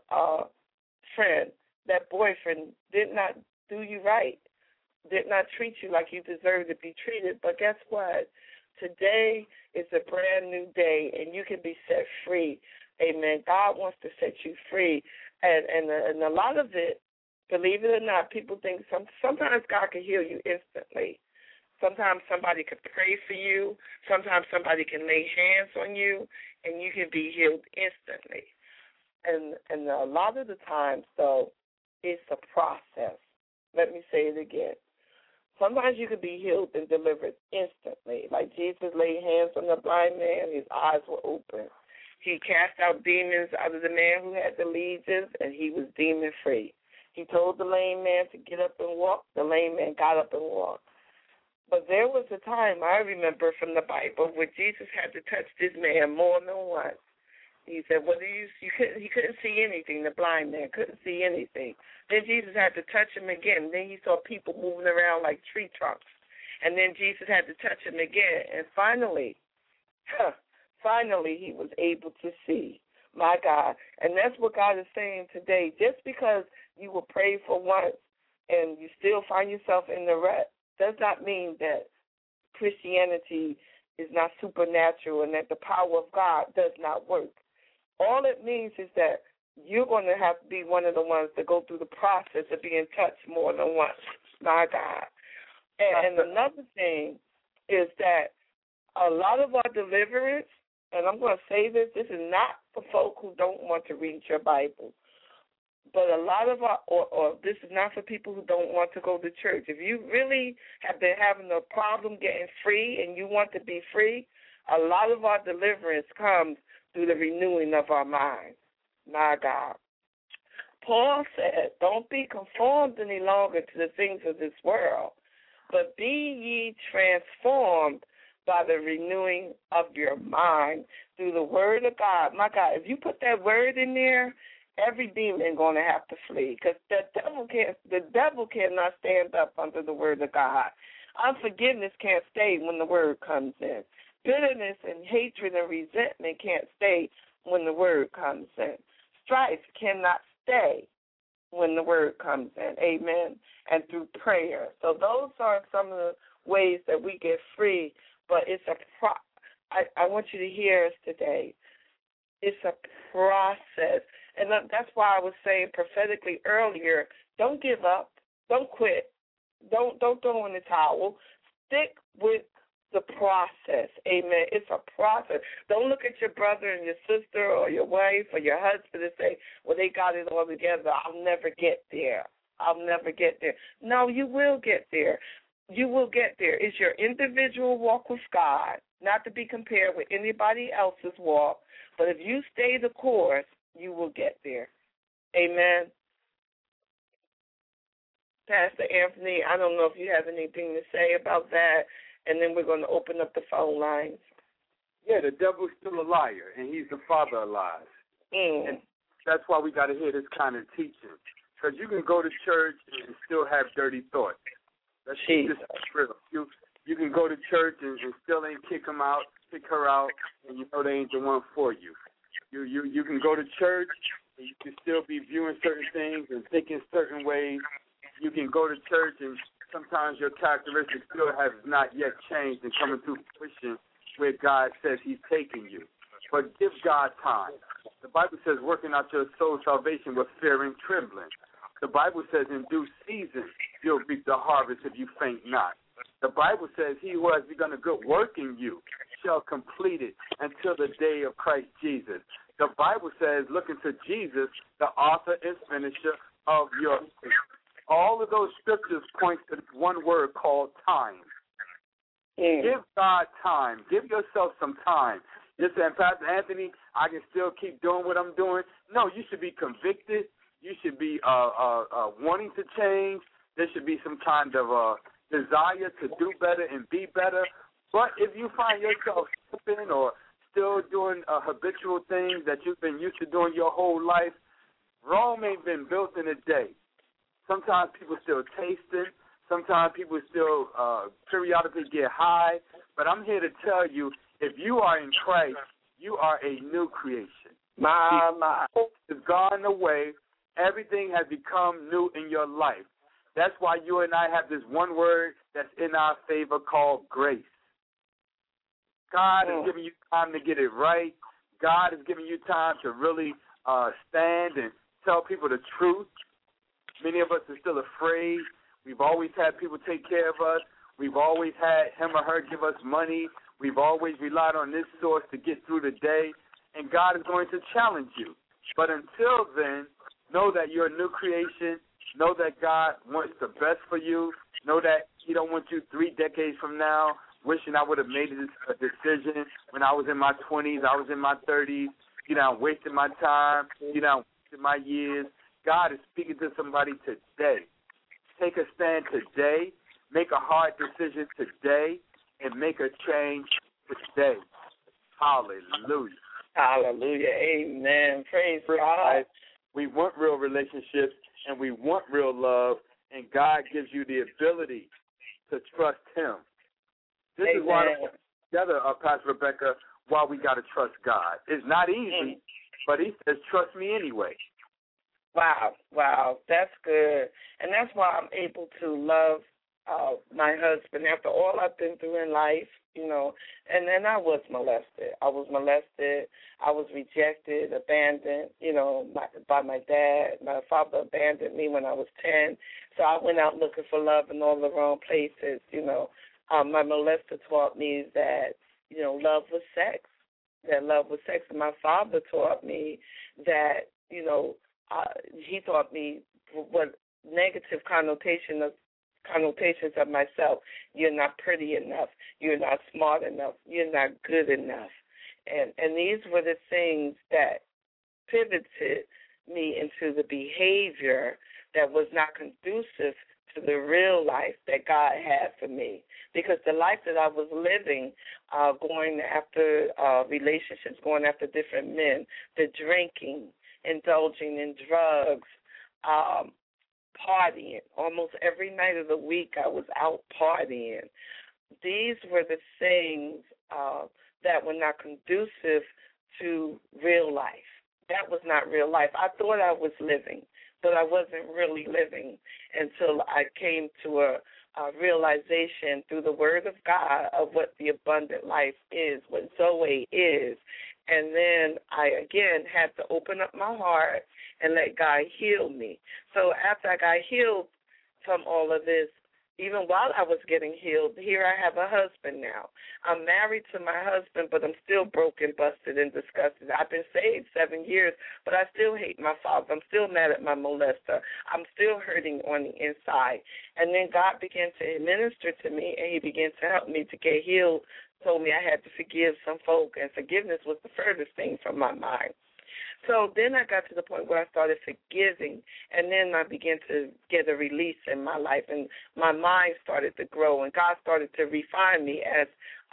friend, that boyfriend did not do you right, did not treat you like you deserve to be treated. But guess what? Today is a brand new day, and you can be set free. Amen. God wants to set you free. And a lot of it, believe it or not, people think sometimes God can heal you instantly. Sometimes somebody could pray for you. Sometimes somebody can lay hands on you, and you can be healed instantly. And a lot of the times, though, it's a process. Let me say it again. Sometimes you can be healed and delivered instantly. Like Jesus laid hands on the blind man, his eyes were open. He cast out demons out of the man who had the legions, and he was demon-free. He told the lame man to get up and walk. The lame man got up and walked. But there was a time, I remember from the Bible, where Jesus had to touch this man more than once. He said, he couldn't see anything. The blind man couldn't see anything. Then Jesus had to touch him again. Then he saw people moving around like tree trunks. And then Jesus had to touch him again. And finally he was able to see. My God. And that's what God is saying today. Just because you will pray for once and you still find yourself in the rut does not mean that Christianity is not supernatural and that the power of God does not work. All it means is that you're going to have to be one of the ones that go through the process of being touched more than once. My God. And another thing is that a lot of our deliverance, and I'm going to say this is not for folk who don't want to read your Bible, but a lot of our, or this is not for people who don't want to go to church. If you really have been having a problem getting free and you want to be free, a lot of our deliverance comes through the renewing of our minds. My God. Paul said, don't be conformed any longer to the things of this world, but be ye transformed by the renewing of your mind through the word of God. My God, if you put that word in there, every demon going to have to flee, because the devil cannot stand up under the word of God. Unforgiveness can't stay when the word comes in. Bitterness and hatred and resentment can't stay when the word comes in. Strife cannot stay when the word comes in. Amen. And through prayer. So those are some of the ways that we get free. But it's I want you to hear us today. It's a process. And that's why I was saying prophetically earlier, don't give up. Don't quit. Don't throw in the towel. Stick with the process. Amen. It's a process. Don't look at your brother and your sister or your wife or your husband and say, well, they got it all together. I'll never get there. I'll never get there. No, you will get there. You will get there. It's your individual walk with God, not to be compared with anybody else's walk. But if you stay the course, you will get there. Amen. Pastor Anthony, I don't know if you have anything to say about that, and then we're going to open up the phone lines. Yeah, the devil's still a liar, and he's the father of lies. And that's why we got to hear this kind of teaching, because you can go to church and still have dirty thoughts. That's just real. You can go to church and still ain't kick her out, and you know they ain't the one for you. You can go to church and you can still be viewing certain things and thinking certain ways. You can go to church and sometimes your characteristics still have not yet changed and coming to fruition where God says he's taking you. But give God time. The Bible says working out your soul salvation with fear and trembling. The Bible says in due season you'll reap the harvest if you faint not. The Bible says he who has begun a good work in you shall complete it until the day of Christ Jesus. The Bible says, look into Jesus, the author and finisher of your faith. All of those scriptures point to one word called time. Give God time. Give yourself some time. You're saying, Pastor Anthony, I can still keep doing what I'm doing. No, you should be convicted. You should be wanting to change. There should be some kind of desire to do better and be better. But if you find yourself slipping or still doing habitual things that you've been used to doing your whole life, Rome ain't been built in a day. Sometimes people still tasting. Sometimes people still periodically get high. But I'm here to tell you, if you are in Christ, you are a new creation. My. It's gone away. Everything has become new in your life. That's why you and I have this one word that's in our favor called grace. God is giving you time to get it right. God is giving you time to really stand and tell people the truth. Many of us are still afraid. We've always had people take care of us. We've always had him or her give us money. We've always relied on this source to get through the day. And God is going to challenge you. But until then, know that you're a new creation. Know that God wants the best for you. Know that he don't want you 3 decades from now wishing I would have made a decision when I was in my 20s, I was in my 30s. I'm wasting my time. I'm wasting my years. God is speaking to somebody today. Take a stand today. Make a hard decision today and make a change today. Hallelujah. Hallelujah. Amen. Praise God. We want real relationships and we want real love, and God gives you the ability to trust him. This is why we're together, Pastor Rebecca, why we got to trust God. It's not easy, but he says, trust me anyway. Wow, that's good. And that's why I'm able to love my husband after all I've been through in life, and then I was molested. I was rejected, abandoned, by my dad. My father abandoned me when I was 10, so I went out looking for love in all the wrong places, My molester taught me that, love was sex, that love was sex. And my father taught me that, he taught me what negative connotations of myself. You're not pretty enough. You're not smart enough. You're not good enough. And these were the things that pivoted me into the behavior that was not conducive to the real life that God had for me. Because the life that I was living, going after relationships, going after different men, the drinking, indulging in drugs, partying. Almost every night of the week I was out partying. These were the things that were not conducive to real life. That was not real life. I thought I was living, but I wasn't really living until I came to a realization through the Word of God of what the abundant life is, what Zoe is. And then I, again, had to open up my heart and let God heal me. So after I got healed from all of this, even while I was getting healed, here I have a husband now. I'm married to my husband, but I'm still broken, busted, and disgusted. I've been saved 7 years, but I still hate my father. I'm still mad at my molester. I'm still hurting on the inside. And then God began to minister to me, and he began to help me to get healed, told me I had to forgive some folk, and forgiveness was the furthest thing from my mind. So then I got to the point where I started forgiving, and then I began to get a release in my life, and my mind started to grow, and God started to refine me, as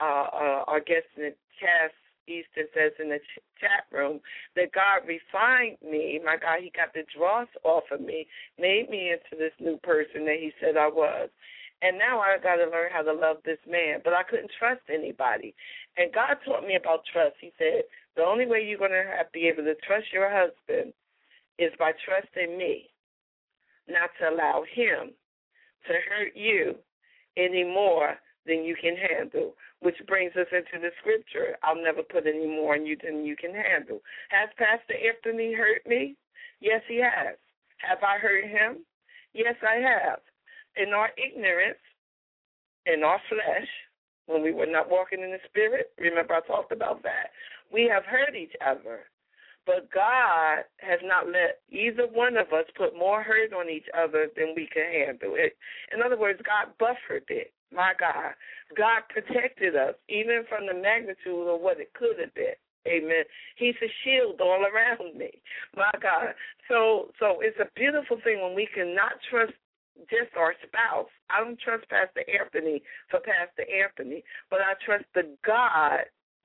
our guest in the Cass Easton says in the chat room, that God refined me. My God, he got the dross off of me, made me into this new person that he said I was. And now I got to learn how to love this man, but I couldn't trust anybody. And God taught me about trust. He said, the only way you're going to be able to trust your husband is by trusting me, not to allow him to hurt you any more than you can handle, which brings us into the scripture. I'll never put any more on you than you can handle. Has Pastor Anthony hurt me? Yes, he has. Have I hurt him? Yes, I have. In our ignorance, in our flesh, when we were not walking in the Spirit, remember I talked about that, we have hurt each other. But God has not let either one of us put more hurt on each other than we can handle it. In other words, God buffered it. My God. God protected us, even from the magnitude of what it could have been. Amen. He's a shield all around me. My God. So it's a beautiful thing when we cannot trust just our spouse. I don't trust Pastor Anthony for Pastor Anthony, but I trust the God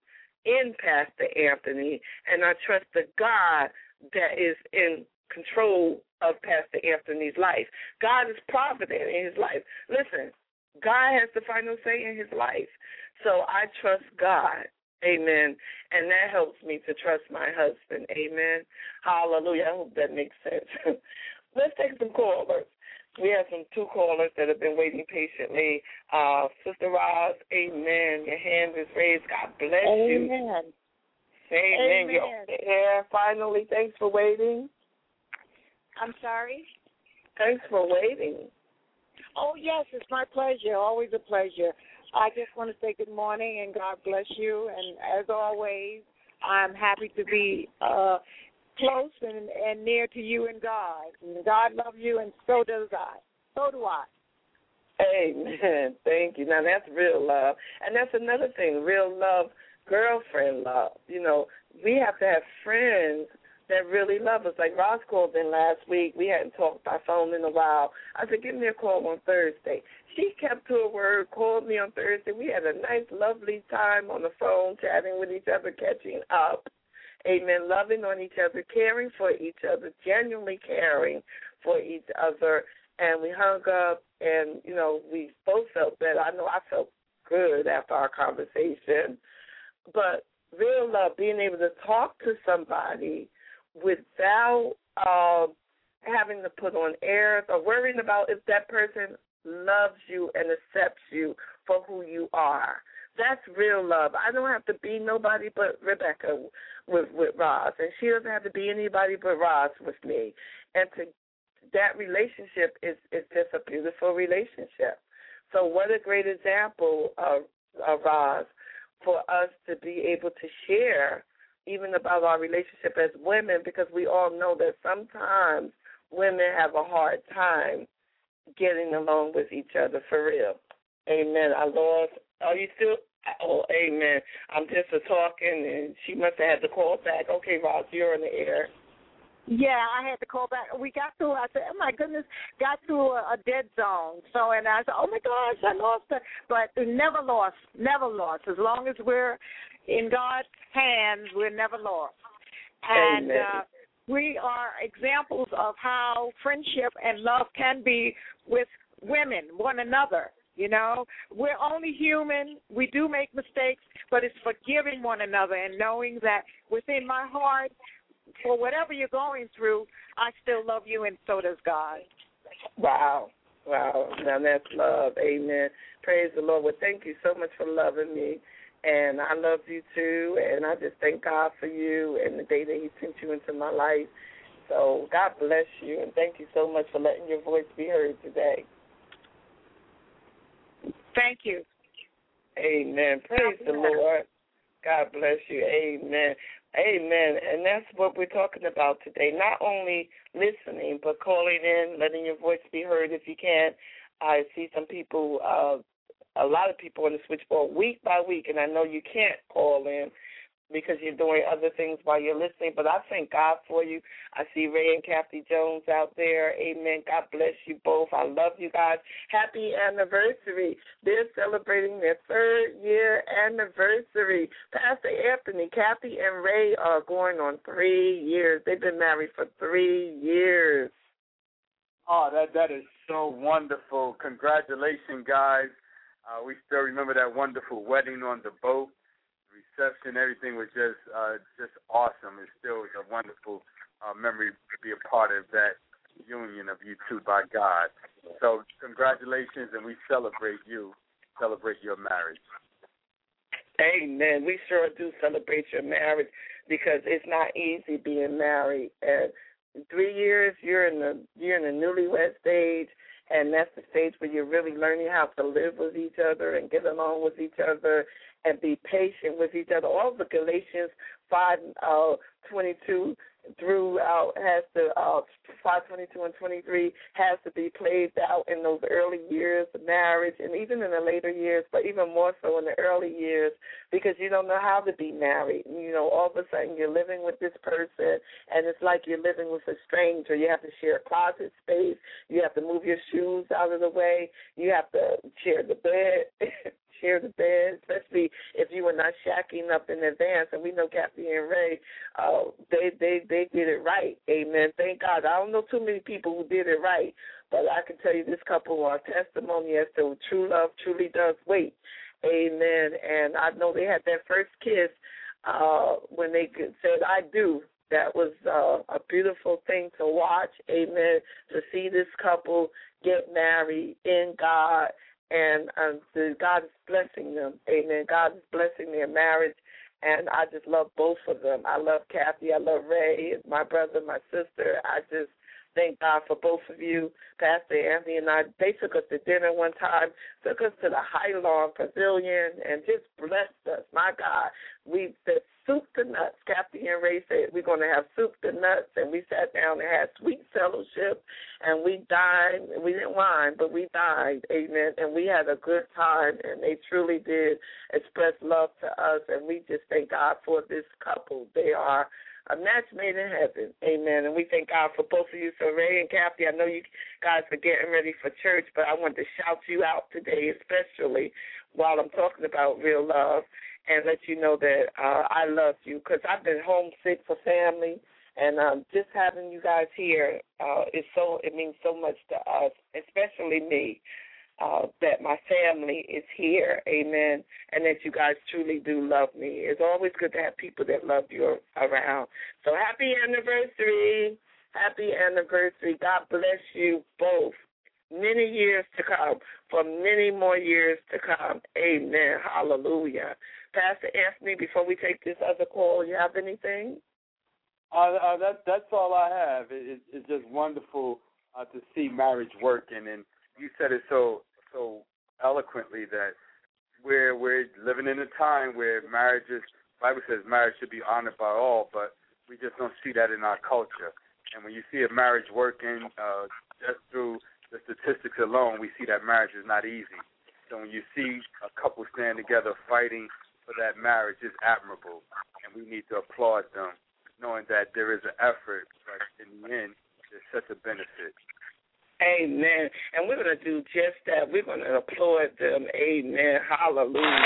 in Pastor Anthony, and I trust the God that is in control of Pastor Anthony's life. God is provident in his life. Listen, God has the final say in his life. So I trust God. Amen. And that helps me to trust my husband. Amen. Hallelujah. I hope that makes sense. Let's take some callers. We have two callers that have been waiting patiently. Sister Roz, amen. Your hand is raised. God bless you. Amen. Amen. You're here finally. Thanks for waiting. I'm sorry? Thanks for waiting. Oh, yes, it's my pleasure. Always a pleasure. I just want to say good morning and God bless you. And as always, I'm happy to be close and near to you and God. And God loves you, and so does I. So do I. Amen. Thank you. Now, that's real love. And that's another thing, real love, girlfriend love. You know, we have to have friends that really love us. Like Ross called in last week. We hadn't talked by phone in a while. I said, give me a call on Thursday. She kept to her word, called me on Thursday. We had a nice, lovely time on the phone, chatting with each other, catching up. Amen. Loving on each other, caring for each other, genuinely caring for each other. And we hung up, and, you know, we both felt better. I know I felt good after our conversation. But real love, being able to talk to somebody without having to put on airs or worrying about if that person loves you and accepts you for who you are. That's real love. I don't have to be nobody but Rebecca with Roz, and she doesn't have to be anybody but Roz with me. And that relationship is just a beautiful relationship. So what a great example of Roz for us to be able to share even about our relationship as women, because we all know that sometimes women have a hard time getting along with each other for real. Amen. Our Lord, are you still? Oh, amen. I'm just talking, and she must have had to call back. Okay, Roz, you're in the air. Yeah, I had to call back. We got through. I said, oh, my goodness, got through a dead zone. So, and I said, oh, my gosh, I lost her. But never lost, never lost. As long as we're in God's hands, we're never lost. And we are examples of how friendship and love can be with women, one another. You know, we're only human. We do make mistakes, but it's forgiving one another and knowing that within my heart, for whatever you're going through, I still love you, and so does God. Wow. Now that's love. Amen. Praise the Lord. Well, thank you so much for loving me, and I love you too, and I just thank God for you and the day that he sent you into my life. So God bless you, and thank you so much for letting your voice be heard today. Thank you. Amen. Praise the Lord. God bless you. Amen. Amen. And that's what we're talking about today. Not only listening, but calling in, letting your voice be heard if you can. I see some people, a lot of people on the switchboard week by week, and I know you can't call in because you're doing other things while you're listening, but I thank God for you. I see Ray and Kathy Jones out there. Amen. God bless you both. I love you guys. Happy anniversary. They're celebrating their 3rd-year anniversary. Pastor Anthony, Kathy, and Ray are going on 3 years. They've been married for 3 years. Oh, that is so wonderful. Congratulations, guys. We still remember that wonderful wedding on the boat. Reception, everything was just awesome. It still is a wonderful memory to be a part of that union of you two by God. So congratulations, and we celebrate you, celebrate your marriage. Amen. We sure do celebrate your marriage because it's not easy being married. And 3 years, you're in the newlywed stage, and that's the stage where you're really learning how to live with each other and get along with each other and be patient with each other. All the Galatians 5:22 throughout has to 5:22 and 23 has to be played out in those early years of marriage, and even in the later years, but even more so in the early years, because you don't know how to be married. You know, all of a sudden you're living with this person, and it's like you're living with a stranger. You have to share closet space. You have to move your shoes out of the way. You have to share the bed. Share the bed, especially if you were not shacking up in advance. And we know Kathy and Ray, they did it right. Amen. Thank God. I don't know too many people who did it right, but I can tell you this couple are testimony as to true love truly does wait. Amen. And I know they had that first kiss when they said, I do. That was a beautiful thing to watch. Amen. To see this couple get married in God. And God is blessing them. Amen. God is blessing their marriage. And I just love both of them. I love Kathy. I love Ray. My brother, my sister. I just thank God for both of you. Pastor Anthony and I, they took us to dinner one time, took us to the High Lawn Pavilion, and just blessed us. My God. We said soup to nuts. Kathy and Ray said we're going to have soup to nuts, and we sat down and had sweet fellowship, and we dined. We didn't wine, but we dined, amen, and we had a good time, and they truly did express love to us, and we just thank God for this couple. They are a match made in heaven, amen, and we thank God for both of you. So Ray and Kathy, I know you guys are getting ready for church, but I want to shout you out today, especially while I'm talking about real love, and let you know that I love you, because I've been homesick for family, and just having you guys here it means so much to us, especially me, that my family is here, amen, and that you guys truly do love me. It's always good to have people that love you around. So happy anniversary. Happy anniversary. God bless you both. Many years to come, for many more years to come. Amen. Hallelujah. Pastor Anthony, before we take this other call, you have anything? That's all I have. It's just wonderful to see marriage working, and you said it so eloquently that we're living in a time where marriages, the Bible says marriage should be honored by all, but we just don't see that in our culture. And when you see a marriage working just through the statistics alone, we see that marriage is not easy. So when you see a couple stand together fighting for that marriage, it's admirable, and we need to applaud them, knowing that there is an effort, but in the end, there's such a benefit. Amen. And we're going to do just that. We're going to applaud them. Amen. Hallelujah.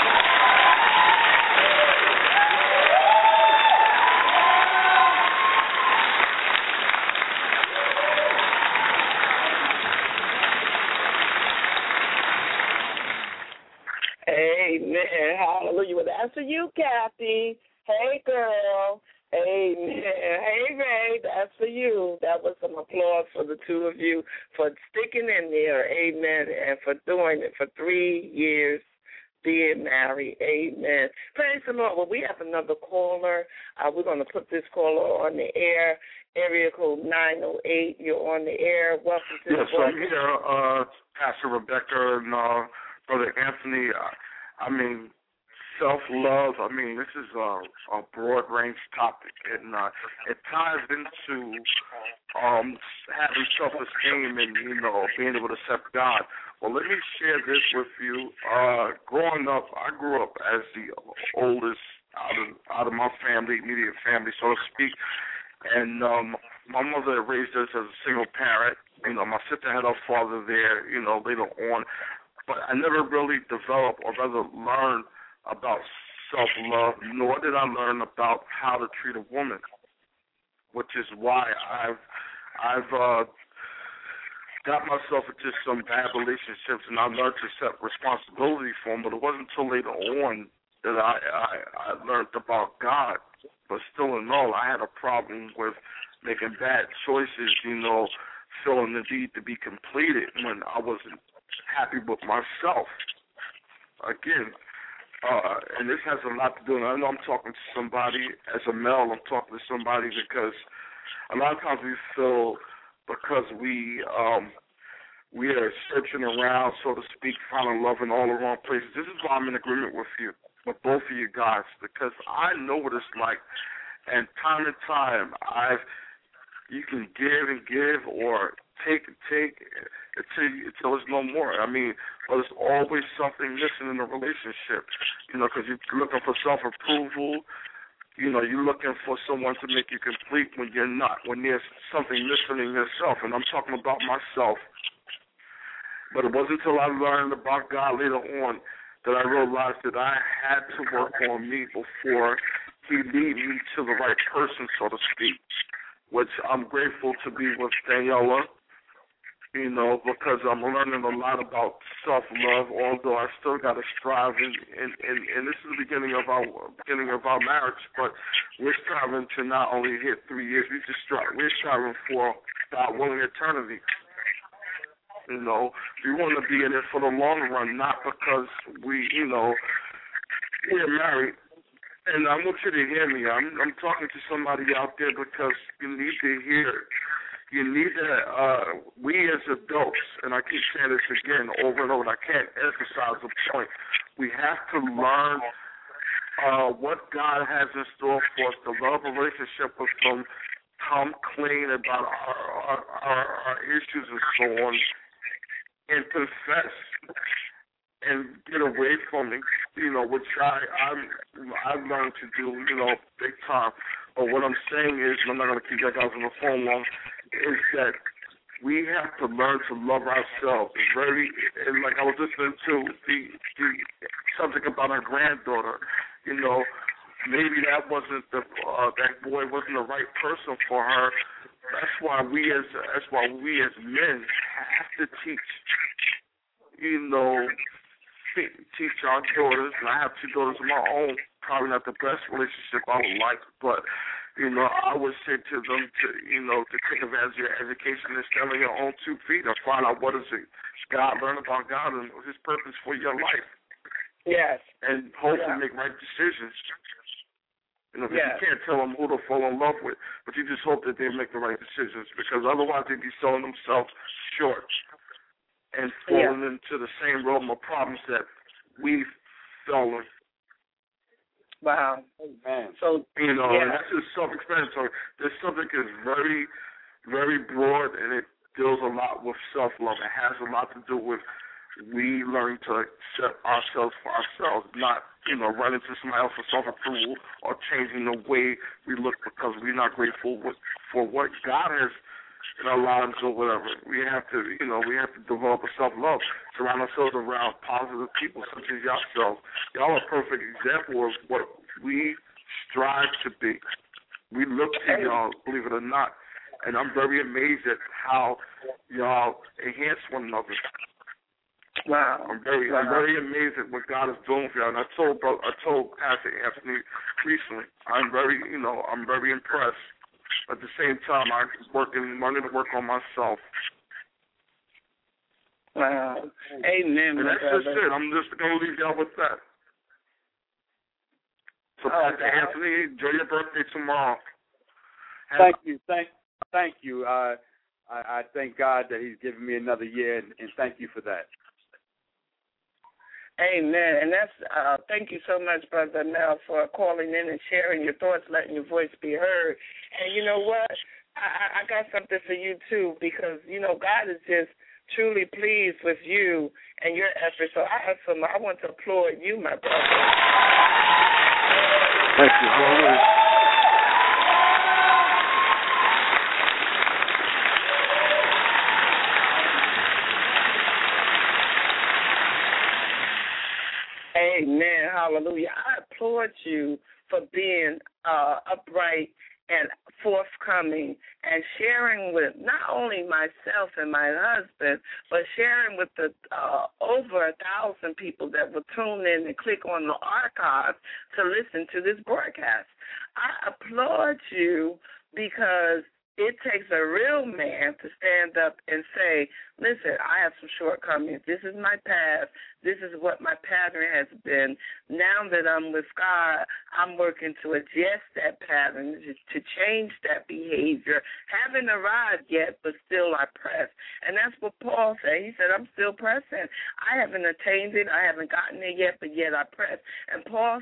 Amen. Hallelujah. Well, that's for you, Kathy. Hey, girl. Amen. Hey, Ray, that's for you. That was some applause for the two of you for sticking in there. Amen. And for doing it for 3 years, being married. Amen. Praise the Lord. Well, we have another caller. We're going to put this caller on the air. Area code 908. You're on the air. Welcome to the voice. Yes, I'm here, Pastor Rebecca and Brother Anthony. I mean, self-love, I mean, this is a broad-range topic, and it ties into having self-esteem and, being able to accept God. Well, let me share this with you. Growing up, I grew up as the oldest out of my family, immediate family, so to speak, and my mother raised us as a single parent. My sister had her father there, later on, but I never really developed or rather learned about self-love, nor did I learn about how to treat a woman, which is why I've got myself into some bad relationships, and I learned to accept responsibility for them. But it wasn't until later on that I learned about God. But still in all, I had a problem with making bad choices, feeling the need to be completed when I wasn't happy with myself. Again, and this has a lot to do, and I know I'm talking to somebody, as a male, I'm talking to somebody because a lot of times we feel because we are searching around, so to speak, finding love in all the wrong places. This is why I'm in agreement with you, with both of you guys, because I know what it's like, and time you can give and give or take and take until there's no more. I mean, but there's always something missing in a relationship, because you're looking for self-approval. You're looking for someone to make you complete when you're not, when there's something missing in yourself. And I'm talking about myself. But it wasn't until I learned about God later on that I realized that I had to work on me before He lead me to the right person, so to speak, which I'm grateful to be with Daniela, because I'm learning a lot about self-love, although I still got to strive, and this is the beginning of our marriage, but we're striving to not only hit 3 years, we're striving for, God willing, eternity. We want to be in it for the long run, not because we're married. And I want you to hear me. I'm talking to somebody out there because you need to hear. You need to, we as adults, and I keep saying this again over and over, I can't emphasize the point. We have to learn what God has in store for us, to love a relationship with Him, come clean about our issues and so on, and confess and get away from it, which I've learned to do, big time. But what I'm saying is, and I'm not going to keep that guys on the phone long, is that we have to learn to love ourselves. And like I was listening to the subject about our granddaughter, maybe that wasn't that boy wasn't the right person for her. That's why we as men have to teach, teach our daughters, and I have 2 daughters of my own, probably not the best relationship I would like, but, I would say to them to take advantage of your education and stand on your own 2 feet and find out what is it God, learn about God and His purpose for your life. Yes. And hopefully make right decisions. You can't tell them who to fall in love with, but you just hope that they make the right decisions, because otherwise they'd be selling themselves short. and falling into the same realm of problems that we fell in. Wow. Amen. So, and that's just self-explanatory. This subject is very, very broad, and it deals a lot with self-love. It has a lot to do with we learning to accept ourselves for ourselves, not, running to somebody else for self-approval or changing the way we look because we're not grateful for what God has in our lives or whatever. We have to, we have to develop a self-love, surround ourselves around positive people such as yourself. Y'all are a perfect example of what we strive to be. We look to y'all, believe it or not, and I'm very amazed at how y'all enhance one another. Wow. I'm very amazed at what God is doing for y'all. And I told Pastor Anthony recently, I'm very impressed. At the same time, I'm learning to work on myself. Wow. Amen. And that's just it. I'm just going to leave y'all with that. So, Pastor Anthony, enjoy your birthday tomorrow. Thank you. Thank you. I thank God that He's given me another year, and thank you for that. Amen. And that's thank you so much, Brother Mel, for calling in and sharing your thoughts, letting your voice be heard. And you know what? I got something for you, too, because, God is just truly pleased with you and your efforts. So I want to applaud you, my brother. Thank you. Hallelujah. Amen. Hallelujah. I applaud you for being upright and forthcoming and sharing with not only myself and my husband, but sharing with the over 1,000 people that will tune in and click on the archive to listen to this broadcast. I applaud you because it takes a real man to stand up and say, listen, I have some shortcomings. This is my past. This is what my pattern has been. Now that I'm with God, I'm working to adjust that pattern, to change that behavior. Haven't arrived yet, but still I press. And that's what Paul said. He said, I'm still pressing. I haven't attained it. I haven't gotten it yet, but yet I press. And Paul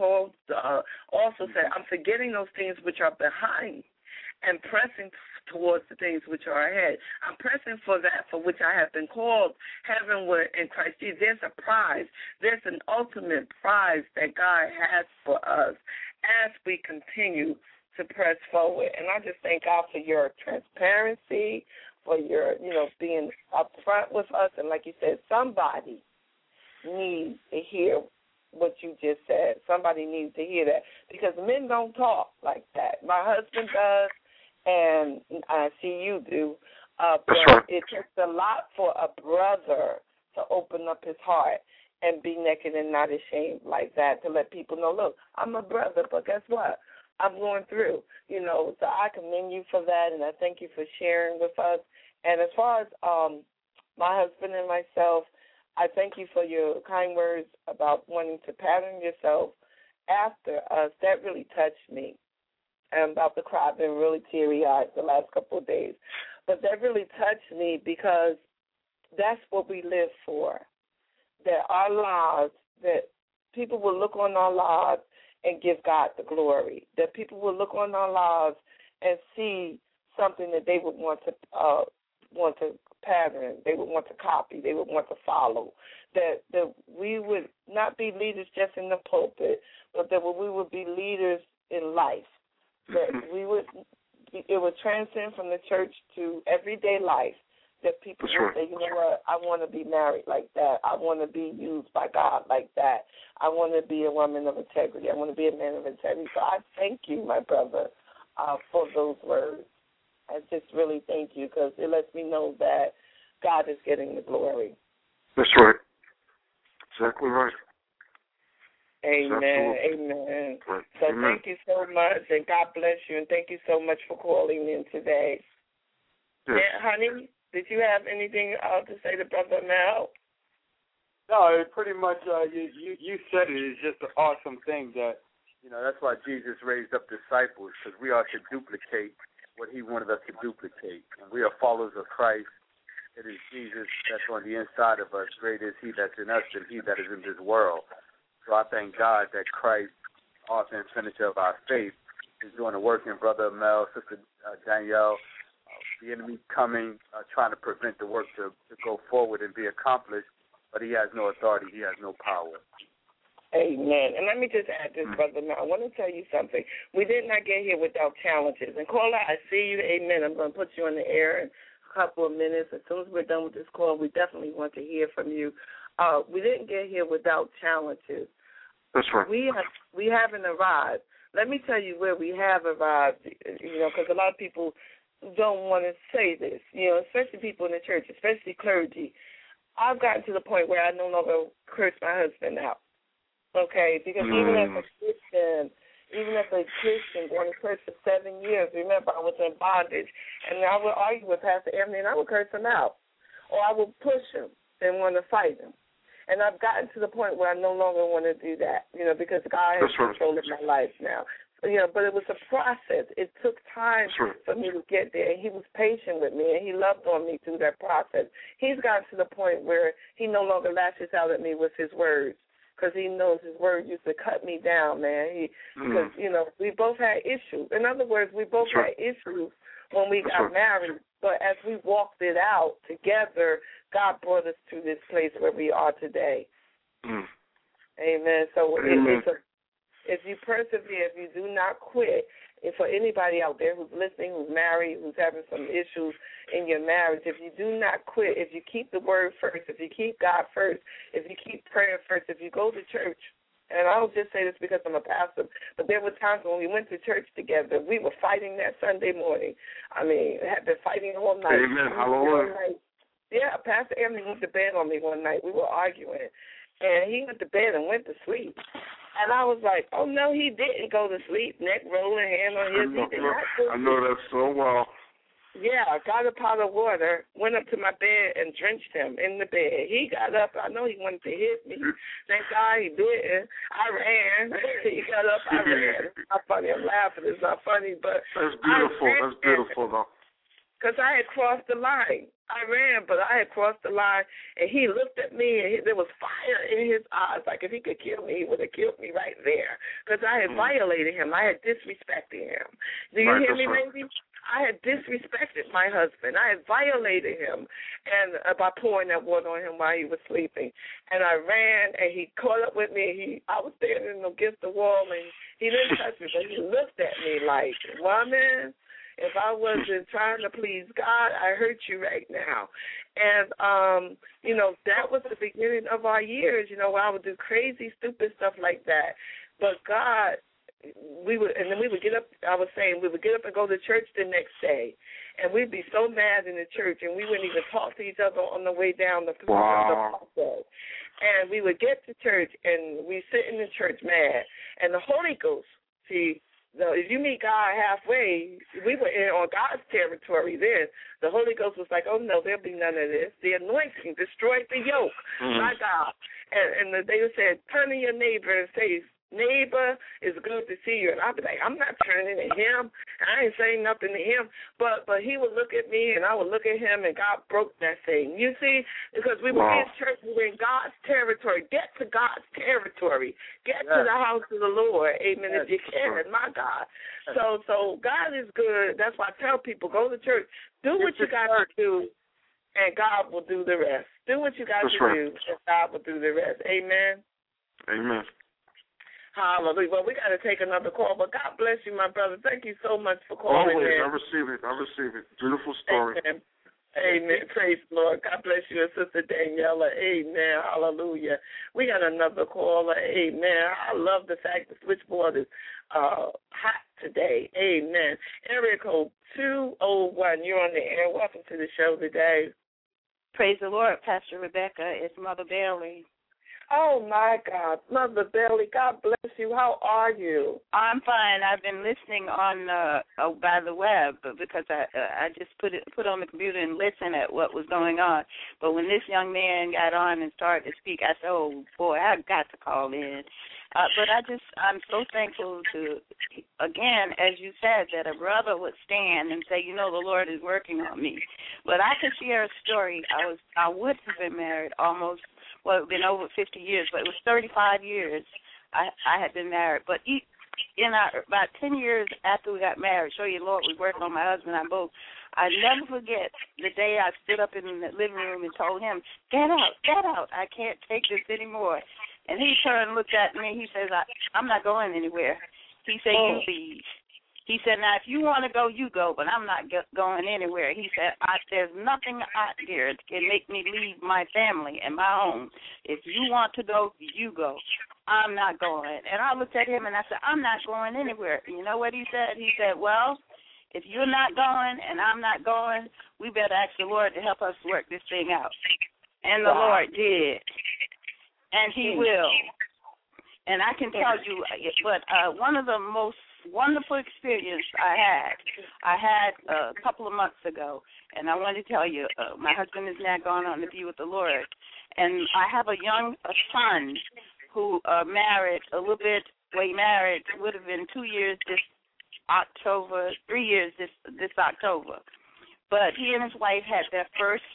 also said, I'm forgetting those things which are behind and pressing towards the things which are ahead. I'm pressing for that for which I have been called heavenward in Christ Jesus. There's a prize. There's an ultimate prize that God has for us as we continue to press forward. And I just thank God for your transparency, for your, being upfront with us. And like you said, somebody needs to hear what you just said. Somebody needs to hear that because men don't talk like that. My husband does. And I see you do, but it takes a lot for a brother to open up his heart and be naked and not ashamed like that, to let people know, look, I'm a brother, but guess what? I'm going through, so I commend you for that, and I thank you for sharing with us. And as far as my husband and myself, I thank you for your kind words about wanting to pattern yourself after us. That really touched me. I'm about to cry. I've been really teary-eyed the last couple of days. But that really touched me because that's what we live for, that our lives, that people will look on our lives and give God the glory, that people will look on our lives and see something that they would want to pattern, they would want to copy, they would want to follow, that we would not be leaders just in the pulpit, but that we would be leaders in life. That it would transcend from the church to everyday life, that people would say, you know what, I want to be married like that. I want to be used by God like that. I want to be a woman of integrity. I want to be a man of integrity. So I thank you, my brother, for those words. I just really thank you because it lets me know that God is getting the glory. That's right. Exactly right. Amen. Amen. Right. So Amen. Thank you so much, and God bless you, and thank you so much for calling in today. Yes. And, honey, did you have anything to say to Brother Mel? No, it pretty much you said it. It's just an awesome thing that, that's why Jesus raised up disciples, because we are to duplicate what he wanted us to duplicate. And we are followers of Christ, it is Jesus that's on the inside of us. Greater is he that's in us than he that is in this world. So I thank God that Christ, author and finisher of our faith, is doing the work in Brother Mel, Sister Danielle. The enemy coming, trying to prevent the work to go forward and be accomplished, but he has no authority. He has no power. Amen. And let me just add this, Brother Mel. I want to tell you something. We did not get here without challenges. And Carla, I see you. Amen. I'm going to put you on the air in a couple of minutes. As soon as we're done with this call, we definitely want to hear from you. We didn't get here without challenges. That's right. We haven't arrived. Let me tell you where we have arrived, because a lot of people don't want to say this, especially people in the church, especially clergy. I've gotten to the point where I no longer curse my husband out. Okay, because even as a Christian going to church for 7 years, remember I was in bondage, and I would argue with Pastor Anthony, and I would curse him out, or I would push him and want to fight him. And I've gotten to the point where I no longer want to do that, because God has control of my life now. But it was a process. It took time for me to get there, and he was patient with me, and he loved on me through that process. He's gotten to the point where he no longer lashes out at me with his words, because he knows his word used to cut me down, man. Because, we both had issues. In other words, we both had issues when we got married. But as we walked it out together, God brought us to this place where we are today. Amen. So if you persevere, if you do not quit, and for anybody out there who's listening, who's married, who's having some issues in your marriage, if you do not quit, if you keep the word first, if you keep God first, if you keep prayer first, if you go to church, and I don't just say this because I'm a pastor, but there were times when we went to church together, we were fighting that Sunday morning. I mean, had been fighting all night. Amen. Hallelujah. Yeah, Pastor Emily went to bed on me one night. We were arguing, and he went to bed and went to sleep. And I was like, oh, no, he didn't go to sleep, neck rolling, hand on his. He did not go to sleep. I know that so well. Yeah, I got a pot of water, went up to my bed and drenched him in the bed. He got up. I know he wanted to hit me. Thank God he didn't. I ran. He got up. I ran. It's not funny. I'm laughing. It's not funny, but that's beautiful. That's beautiful, though. Because I had crossed the line. I ran, but I had crossed the line, and he looked at me, and there was fire in his eyes. Like if he could kill me, he would have killed me right there. Because I had violated him. I had disrespected him. Do you hear me, baby? I had disrespected my husband. I had violated him, and by pouring that water on him while he was sleeping. And I ran, and he caught up with me. I was standing against the wall, and he didn't touch me, but he looked at me like, woman, if I wasn't trying to please God, I hurt you right now. And, that was the beginning of our years, where I would do crazy, stupid stuff like that. But God, we would get up, I was saying, we would get up and go to church the next day. And we'd be so mad in the church, and we wouldn't even talk to each other on the way down the process. And we would get to church, and we sit in the church mad. And the Holy Ghost, see, if you meet God halfway, we were on God's territory then. The Holy Ghost was like, oh, no, there'll be none of this. The anointing destroyed the yoke, my God. And they said, turn to your neighbor and say, neighbor, it's good to see you. And I'd be like, I'm not turning to him. I ain't saying nothing to him. But he would look at me, and I would look at him, and God broke that thing. You see, because we were in church, we were in God's territory. Get to God's territory. Get to the house of the Lord. Amen, if you can, my God. So God is good. That's why I tell people, go to church. Do what you got to do, and God will do the rest. Do what you got to do, and God will do the rest. Amen. Amen. Hallelujah. Well, we got to take another call, but God bless you, my brother. Thank you so much for calling. Always. I receive it. Beautiful story. Amen. Praise the Lord. God bless you, Sister Daniela. Amen. Hallelujah. We got another caller. Amen. I love the fact the switchboard is hot today. Amen. Area code 201. You're on the air. Welcome to the show today. Praise the Lord, Pastor Rebecca. It's Mother Bailey. Oh, my God. Mother Bailey, God bless you. How are you? I'm fine. I've been listening on by the web because I just put on the computer and listen at what was going on. But when this young man got on and started to speak, I said, oh, boy, I've got to call in. But I'm so thankful to again, as you said, that a brother would stand and say, the Lord is working on me. But I could share a story. I would have been married almost, it's been over 50 years, but it was 35 years I had been married. But about 10 years after we got married, the Lord was working on my husband and I both. I never forget the day I stood up in the living room and told him, get out, I can't take this anymore. And he turned and looked at me. He says, I'm not going anywhere. He said, you leave. He said, now, if you want to go, you go, but I'm not going anywhere. He said, there's nothing out there that can make me leave my family and my home. If you want to go, you go. I'm not going. And I looked at him and I said, I'm not going anywhere. And you know what he said? He said, well, if you're not going and I'm not going, we better ask the Lord to help us work this thing out. And the Lord did. And he will. And I can tell you, but one of the most wonderful experience I had a couple of months ago, and I want to tell you, my husband is now gone on to be with the Lord, and I have a son who married a little bit. Well, he married would have been 2 years this October, 3 years this October, but he and his wife had their first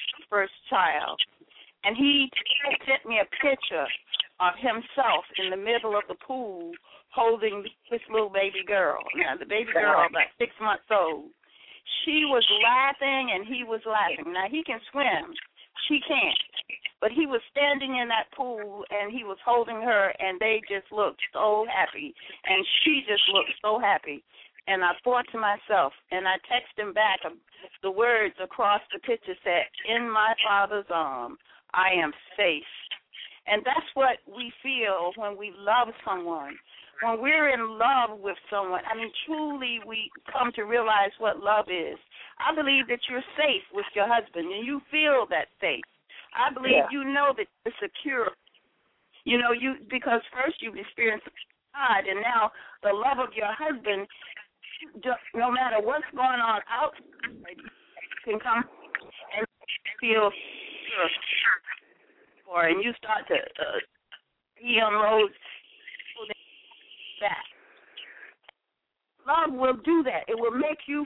child, and he sent me a picture of himself in the middle of the pool holding his little baby girl. Now, the baby girl, about 6 months old, she was laughing and he was laughing. Now, he can swim. She can't. But he was standing in that pool and he was holding her and they just looked so happy. And she just looked so happy. And I thought to myself, and I texted him back, the words across the picture said, in my Father's arm, I am safe. And that's what we feel when we love someone. When we're in love with someone, truly we come to realize what love is. I believe that you're safe with your husband, and you feel that safe. I believe you know that you're secure. Because first you've experienced God, and now the love of your husband, no matter what's going on outside, you can come and feel secure. And you start to be on roads that love will do that. It will make you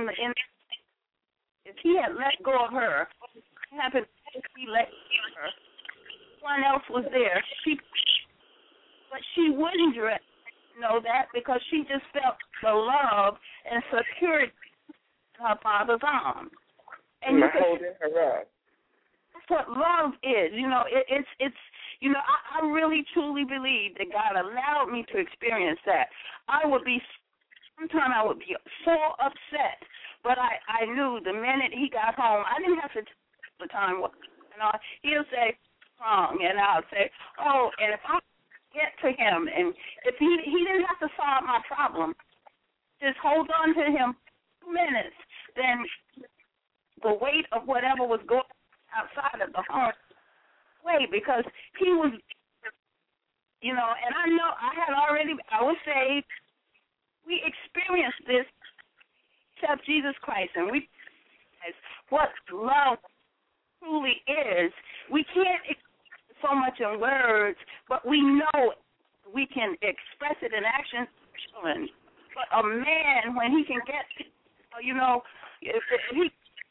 if he had let go of her, what happened if he let go of her? Someone else was there. But she wouldn't know that because she just felt the love and security in her father's arms. And you holding her up. That's what love is. It's I really truly believe that God allowed me to experience that. Sometimes I would be so upset, but I knew the minute he got home, I didn't have to take the time. He'll say, wrong, and I'll say, oh, and if I get to him, and if he didn't have to solve my problem, just hold on to him 2 minutes, then the weight of whatever was going outside of the home way, because he was, and I know I was saved. We experienced this, except Jesus Christ, and we realize what love truly is. We can't express it so much in words, but we know we can express it in action. But a man, when he can get, if he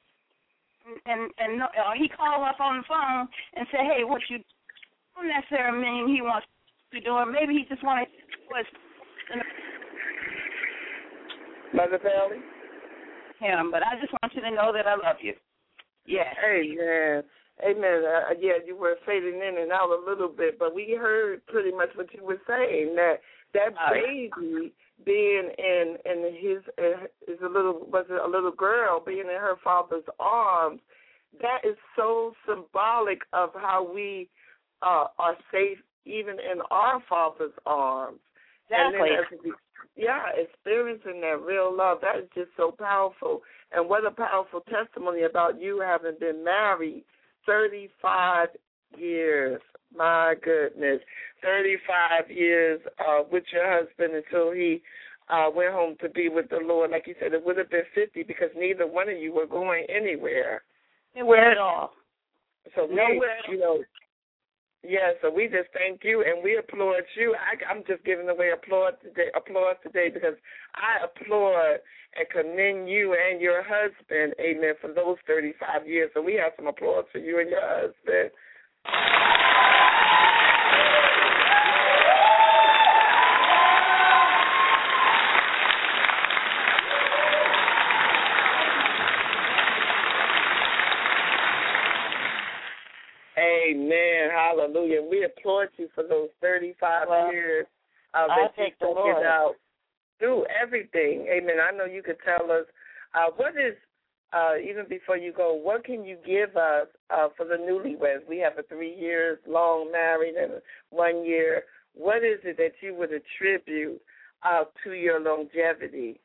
he called up on the phone and said, hey, what you don't necessarily mean he wants to be doing. Maybe he just wanted to Mother Valley? Him, but I just want you to know that I love you. Yes. Amen. You were fading in and out a little bit, but we heard pretty much what you were saying, that baby being in his a little girl being in her father's arms, that is so symbolic of how we are safe even in our father's arms. Exactly. And experiencing that real love, that is just so powerful. And what a powerful testimony about you having been married 35 years. My goodness, 35 years with your husband until he went home to be with the Lord. Like you said, it would have been 50 because neither one of you were going anywhere. Anywhere at all. So nowhere. Yeah, so we just thank you and we applaud you. I'm just giving away applause today because I applaud and commend you and your husband, amen, for those 35 years. So we have some applause for you and your husband. Amen. Hallelujah. We applaud you for those 35 years that you took it out through everything. Amen. I know you could tell us what is, even before you go, what can you give us for the newlyweds? We have a 3 years long married and 1 year. What is it that you would attribute to your longevity?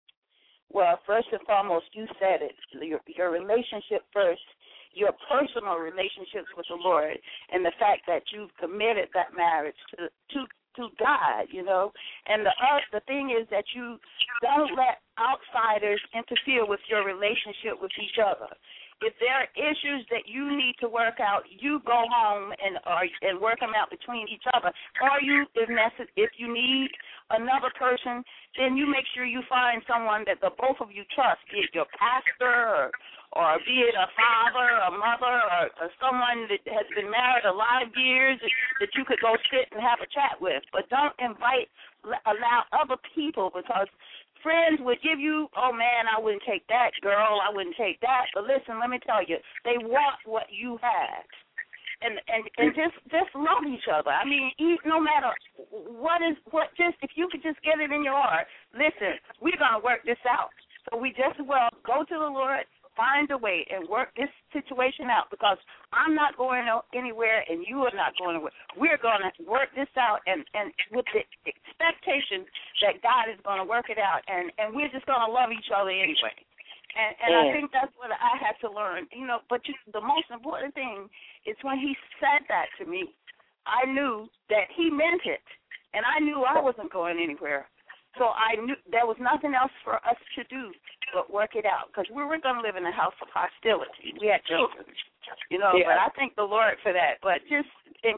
Well, first and foremost, you said it, your relationship first, your personal relationships with the Lord, and the fact that you've committed that marriage to God, you know. And the thing is that you don't let outsiders interfere with your relationship with each other. If there are issues that you need to work out, you go home and work them out between each other. Or if you need another person, then you make sure you find someone that the both of you trust, be it your pastor or be it a father, a mother, or someone that has been married a lot of years that you could go sit and have a chat with. But don't allow other people, because friends would give you, oh, man, I wouldn't take that, girl, I wouldn't take that. But listen, let me tell you, they want what you have. And just love each other. I mean, no matter just if you could just get it in your heart, listen, we're going to work this out. So we just go to the Lord, find a way and work this situation out, because I'm not going anywhere and you are not going anywhere. We're going to work this out and with the expectation that God is going to work it out, and we're just going to love each other anyway. And I think that's what I had to learn, you know. But the most important thing is when he said that to me, I knew that he meant it, and I knew I wasn't going anywhere. So I knew there was nothing else for us to do but work it out, because we weren't going to live in a house of hostility. We had children, you know. Yeah. But I thank the Lord for that. But just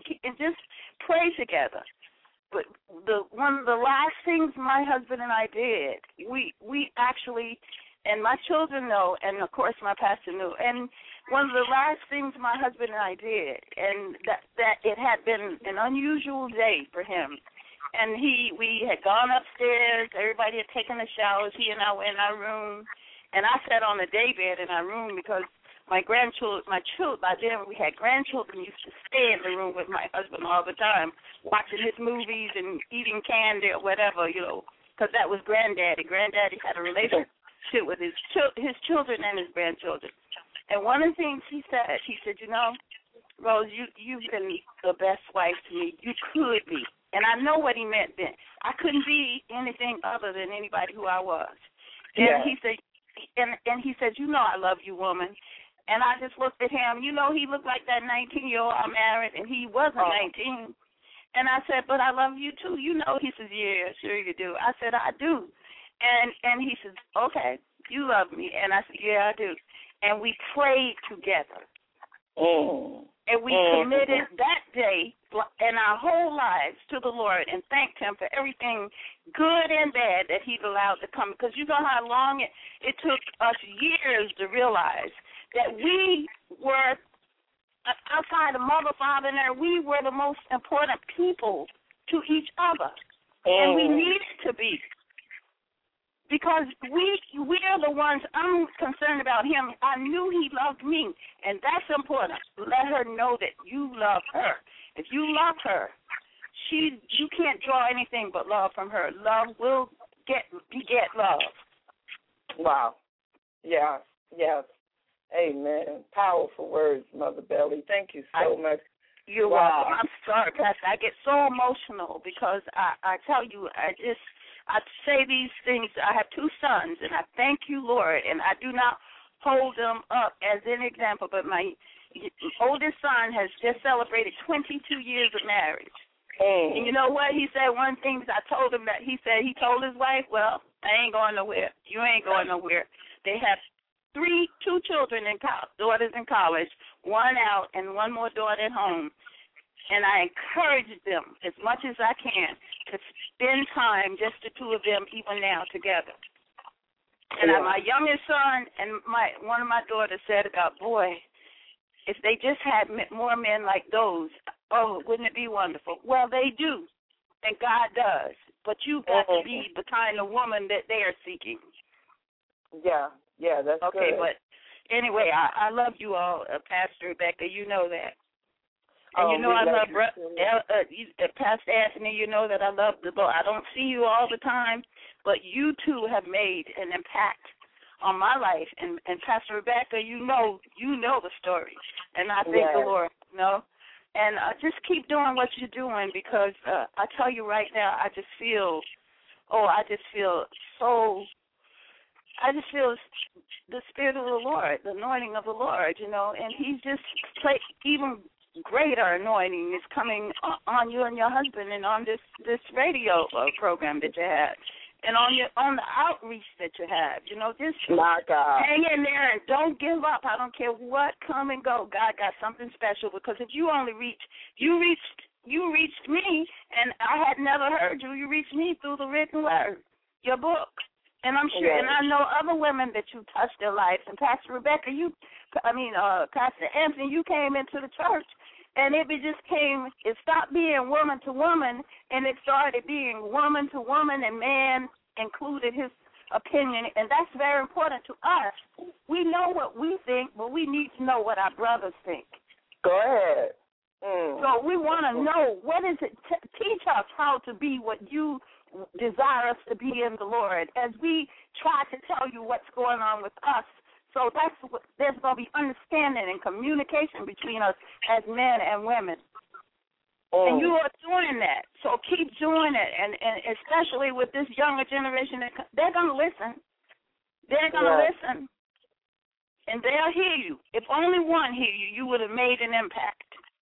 pray together. But one of the last things my husband and I did, we actually, and my children know, and of course my pastor knew, and one of the last things my husband and I did, and that it had been an unusual day for him. And we had gone upstairs. Everybody had taken the showers. He and I were in our room, and I sat on the daybed in our room because by then we had grandchildren used to stay in the room with my husband all the time, watching his movies and eating candy or whatever, you know, because that was Granddaddy. Granddaddy had a relationship with his children and his grandchildren. And one of the things he said, you know, Rose, you've been the best wife to me. You could be. And I know what he meant then. I couldn't be anything other than anybody who I was. And he said, and he said, you know I love you, woman. And I just looked at him. You know, he looked like that 19-year-old I married, and he wasn't 19. And I said, but I love you too. You know, he says, yeah, sure you do. I said, I do. And he says, okay, you love me. And I said, yeah, I do. And we prayed together. And we committed that day and our whole lives to the Lord and thanked him for everything good and bad that he'd allowed to come. Because you know how long it took us years to realize that we were, outside of mother, father, and we were the most important people to each other. And we needed to be. Because we're the ones, I'm concerned about him. I knew he loved me, and that's important. Let her know that you love her. If you love her, you can't draw anything but love from her. Love will beget love. Wow. Yeah. Yes. Amen. Powerful words, Mother Belly. Thank you so much. You're welcome. I'm sorry, Pastor. I get so emotional because I tell you, I say these things. I have 2 sons, and I thank you, Lord, and I do not hold them up as an example, but my oldest son has just celebrated 22 years of marriage. And you know what? He said one thing I told him that he told his wife, well, I ain't going nowhere. You ain't going nowhere. They have 2 children daughters in college, 1 out, and 1 more daughter at home. and I encourage them as much as I can to spend time, just the two of them, even now together. And my youngest son and one of my daughters said about, boy, if they just had more men like those, oh, wouldn't it be wonderful? Well, they do, and God does. But you've got to be the kind of woman that they are seeking. Yeah, that's okay, good. But anyway, I love you all, Pastor Rebecca. You know that. And you know I love Pastor Anthony. You know that I love the Lord. I don't see you all the time, but you two have made an impact on my life. And Pastor Rebecca, you know the story. And I thank the Lord, And just keep doing what you're doing, because I tell you right now, I just feel the Spirit of the Lord, the anointing of the Lord, and He's just even greater anointing is coming on you and your husband, and on this radio program that you have, and on the outreach that you have. Just hang in there and don't give up. I don't care what come and go. God got something special, because if you only you reached me, and I had never heard you. You reached me through the written word, your book. And I'm sure, and I know other women that you touched their lives. And Pastor Rebecca, Pastor Anthony, you came into the church, and it stopped being woman to woman, and it started being woman to woman, and man included his opinion, and that's very important to us. We know what we think, but we need to know what our brothers think. Go ahead. So we want to know, what is it? Teach us how to be what you desire us to be in the Lord, as we try to tell you what's going on with us. So there's going to be understanding and communication between us as men and women. And you are doing that. So keep doing it, and especially with this younger generation, they're going to listen. They're going to listen, and they'll hear you. If only one hear you, you would have made an impact.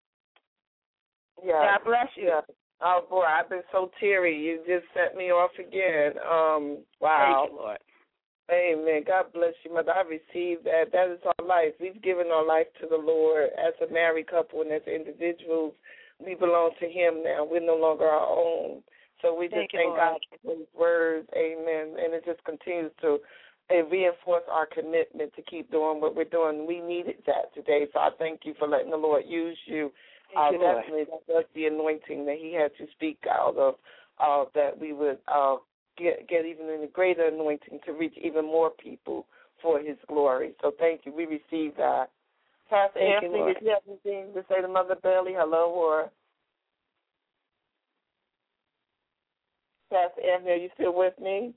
Yeah. God bless you. Yeah. Oh, boy, I've been so teary. You just set me off again. Wow. Thank you, Lord. Amen. God bless you, Mother. I received that. That is our life. We've given our life to the Lord as a married couple and as individuals. We belong to Him now. We're no longer our own. So we just thank God for His words. Amen. And it just continues to reinforce our commitment to keep doing what we're doing. We needed that today. So I thank you for letting the Lord use you. Definitely, that's the anointing that He had to speak out of, that we would get even a greater anointing to reach even more people for His glory. So thank you. We received that. Pastor Anthony, did you have anything to say to Mother Bailey? Hello, or Pastor Anthony, are you still with me?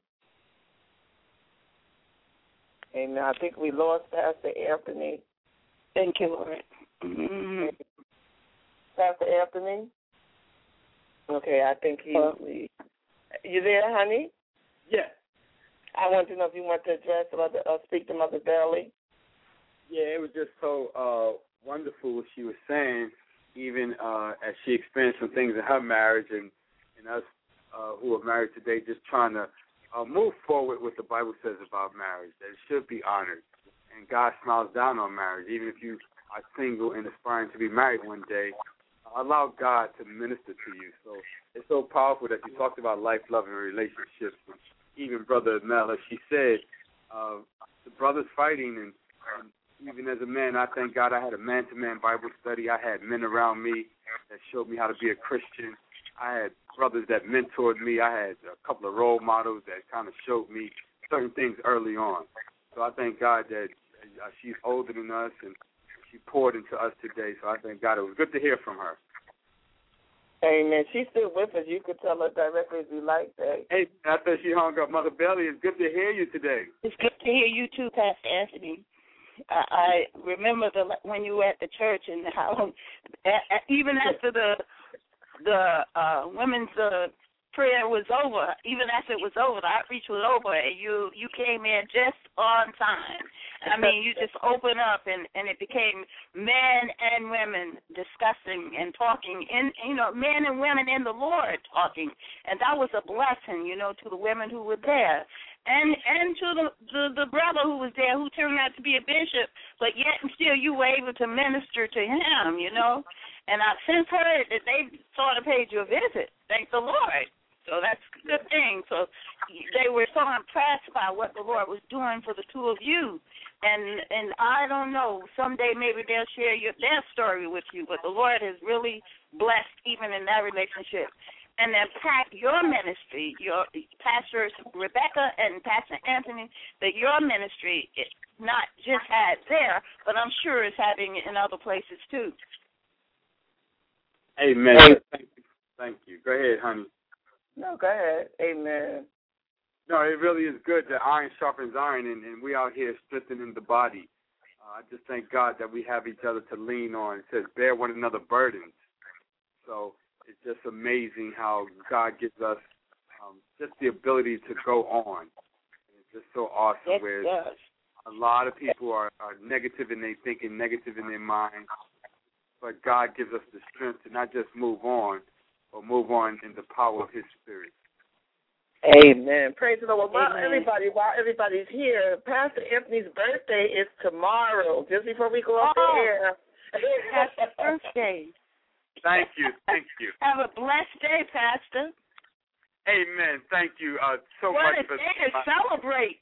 Amen. I think we lost Pastor Anthony. Thank you, Lord. Mm-hmm. Pastor Anthony? Okay, I think he's... You there, honey? Yeah. I want to know if you want to address speak to Mother Bailey. Yeah, it was just so wonderful what she was saying, even as she experienced some things in her marriage, and us who are married today just trying to move forward what the Bible says about marriage, that it should be honored. And God smiles down on marriage. Even if you are single and aspiring to be married one day, allow God to minister to you. So it's so powerful that you talked about life, love, and relationships. Even Brother Mel, as she said, the brothers fighting, and even as a man, I thank God I had a man-to-man Bible study. I had men around me that showed me how to be a Christian. I had brothers that mentored me. I had a couple of role models that kind of showed me certain things early on. So I thank God that she's older than us, and she poured into us today. So I thank God. It was good to hear from her. Amen. She's still with us. You could tell her directly if you like that. Hey, after she hung up, Mother Bailey, it's good to hear you today. It's good to hear you too, Pastor Anthony. I remember when you were at the church, and how even after the women's prayer was over, even after it was over, the outreach was over, and you came in just on time. I mean, you just opened up, and it became men and women discussing and talking, and men and women in the Lord talking, and that was a blessing, to the women who were there. and to the brother who was there who turned out to be a bishop, but yet and still you were able to minister to him, you know. And I've since heard that they sort of paid you a visit. Thank the Lord. So that's a good thing. So they were so impressed by what the Lord was doing for the two of you. And I don't know, someday maybe they'll share their story with you, but the Lord has really blessed even in that relationship. And impact your ministry, your Pastors Rebecca and Pastor Anthony, that your ministry is not just had there, but I'm sure is having in other places too. Amen. Thank you. Go ahead, honey. No, go ahead. Amen. No, it really is good that iron sharpens iron, and we out here strengthening the body. I just thank God that we have each other to lean on. It says, bear one another burdens. So it's just amazing how God gives us just the ability to go on. It's just so awesome. Yes, where yes. a lot of people are negative in their thinking, negative in their mind, but God gives us the strength to not just move on, but move on in the power of His Spirit. Amen. Praise the Lord. Well, Amen. while everybody's here, Pastor Anthony's birthday is tomorrow, just before we go off the air. Happy birthday. Thank you. Have a blessed day, Pastor. Amen. Thank you so What much. a day to celebrate.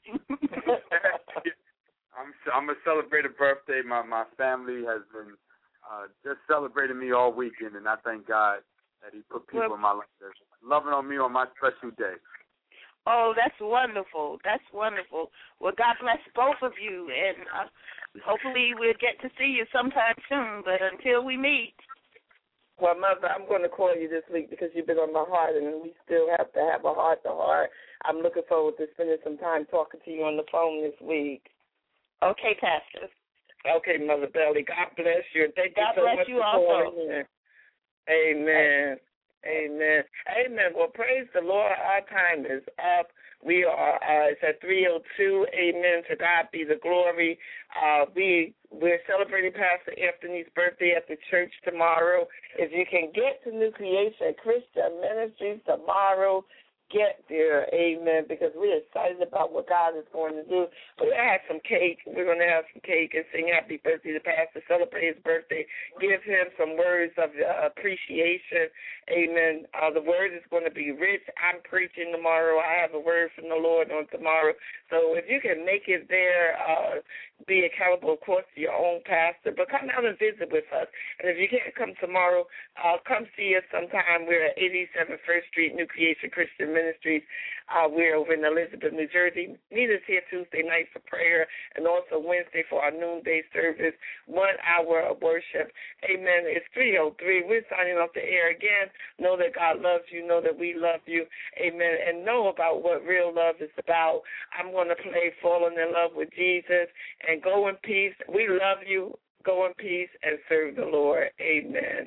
I'm going to celebrate a birthday. My family has been just celebrating me all weekend, and I thank God that He put people in my life that's loving on me on my special day. Oh, that's wonderful. That's wonderful. Well, God bless both of you, and hopefully we'll get to see you sometime soon, but until we meet. Well, Mother, I'm going to call you this week because you've been on my heart, and we still have to have a heart-to-heart. I'm looking forward to spending some time talking to you on the phone this week. Okay, Pastor. Okay, Mother Belly. God bless you. And thank you God so bless much you for also. calling in. Amen. Amen. Amen. Well, praise the Lord. Our time is up. We are, it's at 3:02. Amen. To God be the glory. We're celebrating Pastor Anthony's birthday at the church tomorrow. If you can get to New Creation Christian Ministries tomorrow, get there, amen, because we're excited about what God is going to do. We're going to have some cake. We're going to have some cake and sing happy birthday to Pastor, celebrate his birthday, give him some words of appreciation, amen. The word is going to be rich. I'm preaching tomorrow. I have a word from the Lord on tomorrow. So if you can make it there, be accountable, of course, to your own pastor, but come out and visit with us. And if you can't come tomorrow, come see us sometime. We're at 87 First Street, New Creation Christian Ministries. We're over in Elizabeth, New Jersey. Meet us here Tuesday night for prayer and also Wednesday for our noonday service, 1 hour of worship. Amen. It's 3:03. We're signing off the air again. Know that God loves you. Know that we love you. Amen. And know about what real love is about. I'm going to play Falling in Love with Jesus and go in peace. We love you. Go in peace and serve the Lord. Amen.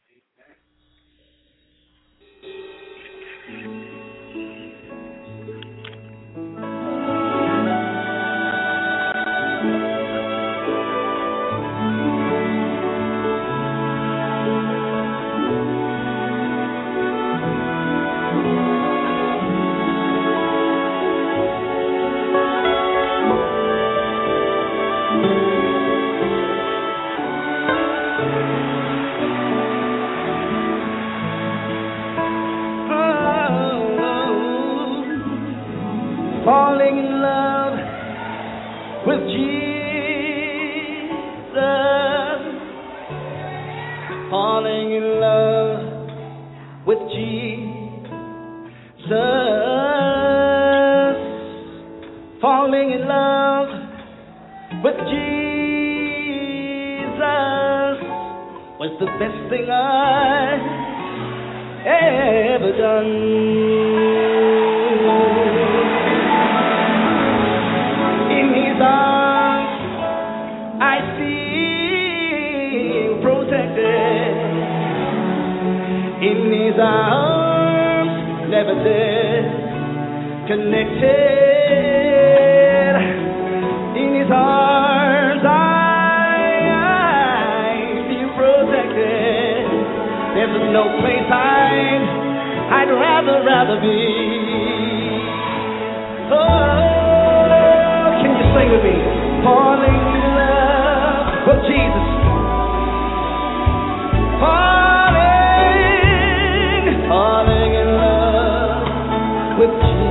Falling in love with Jesus, falling in love with Jesus, falling in love with Jesus was the best thing I ever done. In his arms, never dead, connected. In his arms, I feel protected. There's no place I'd rather be. Oh. falling in love with Jesus. Falling in love with Jesus.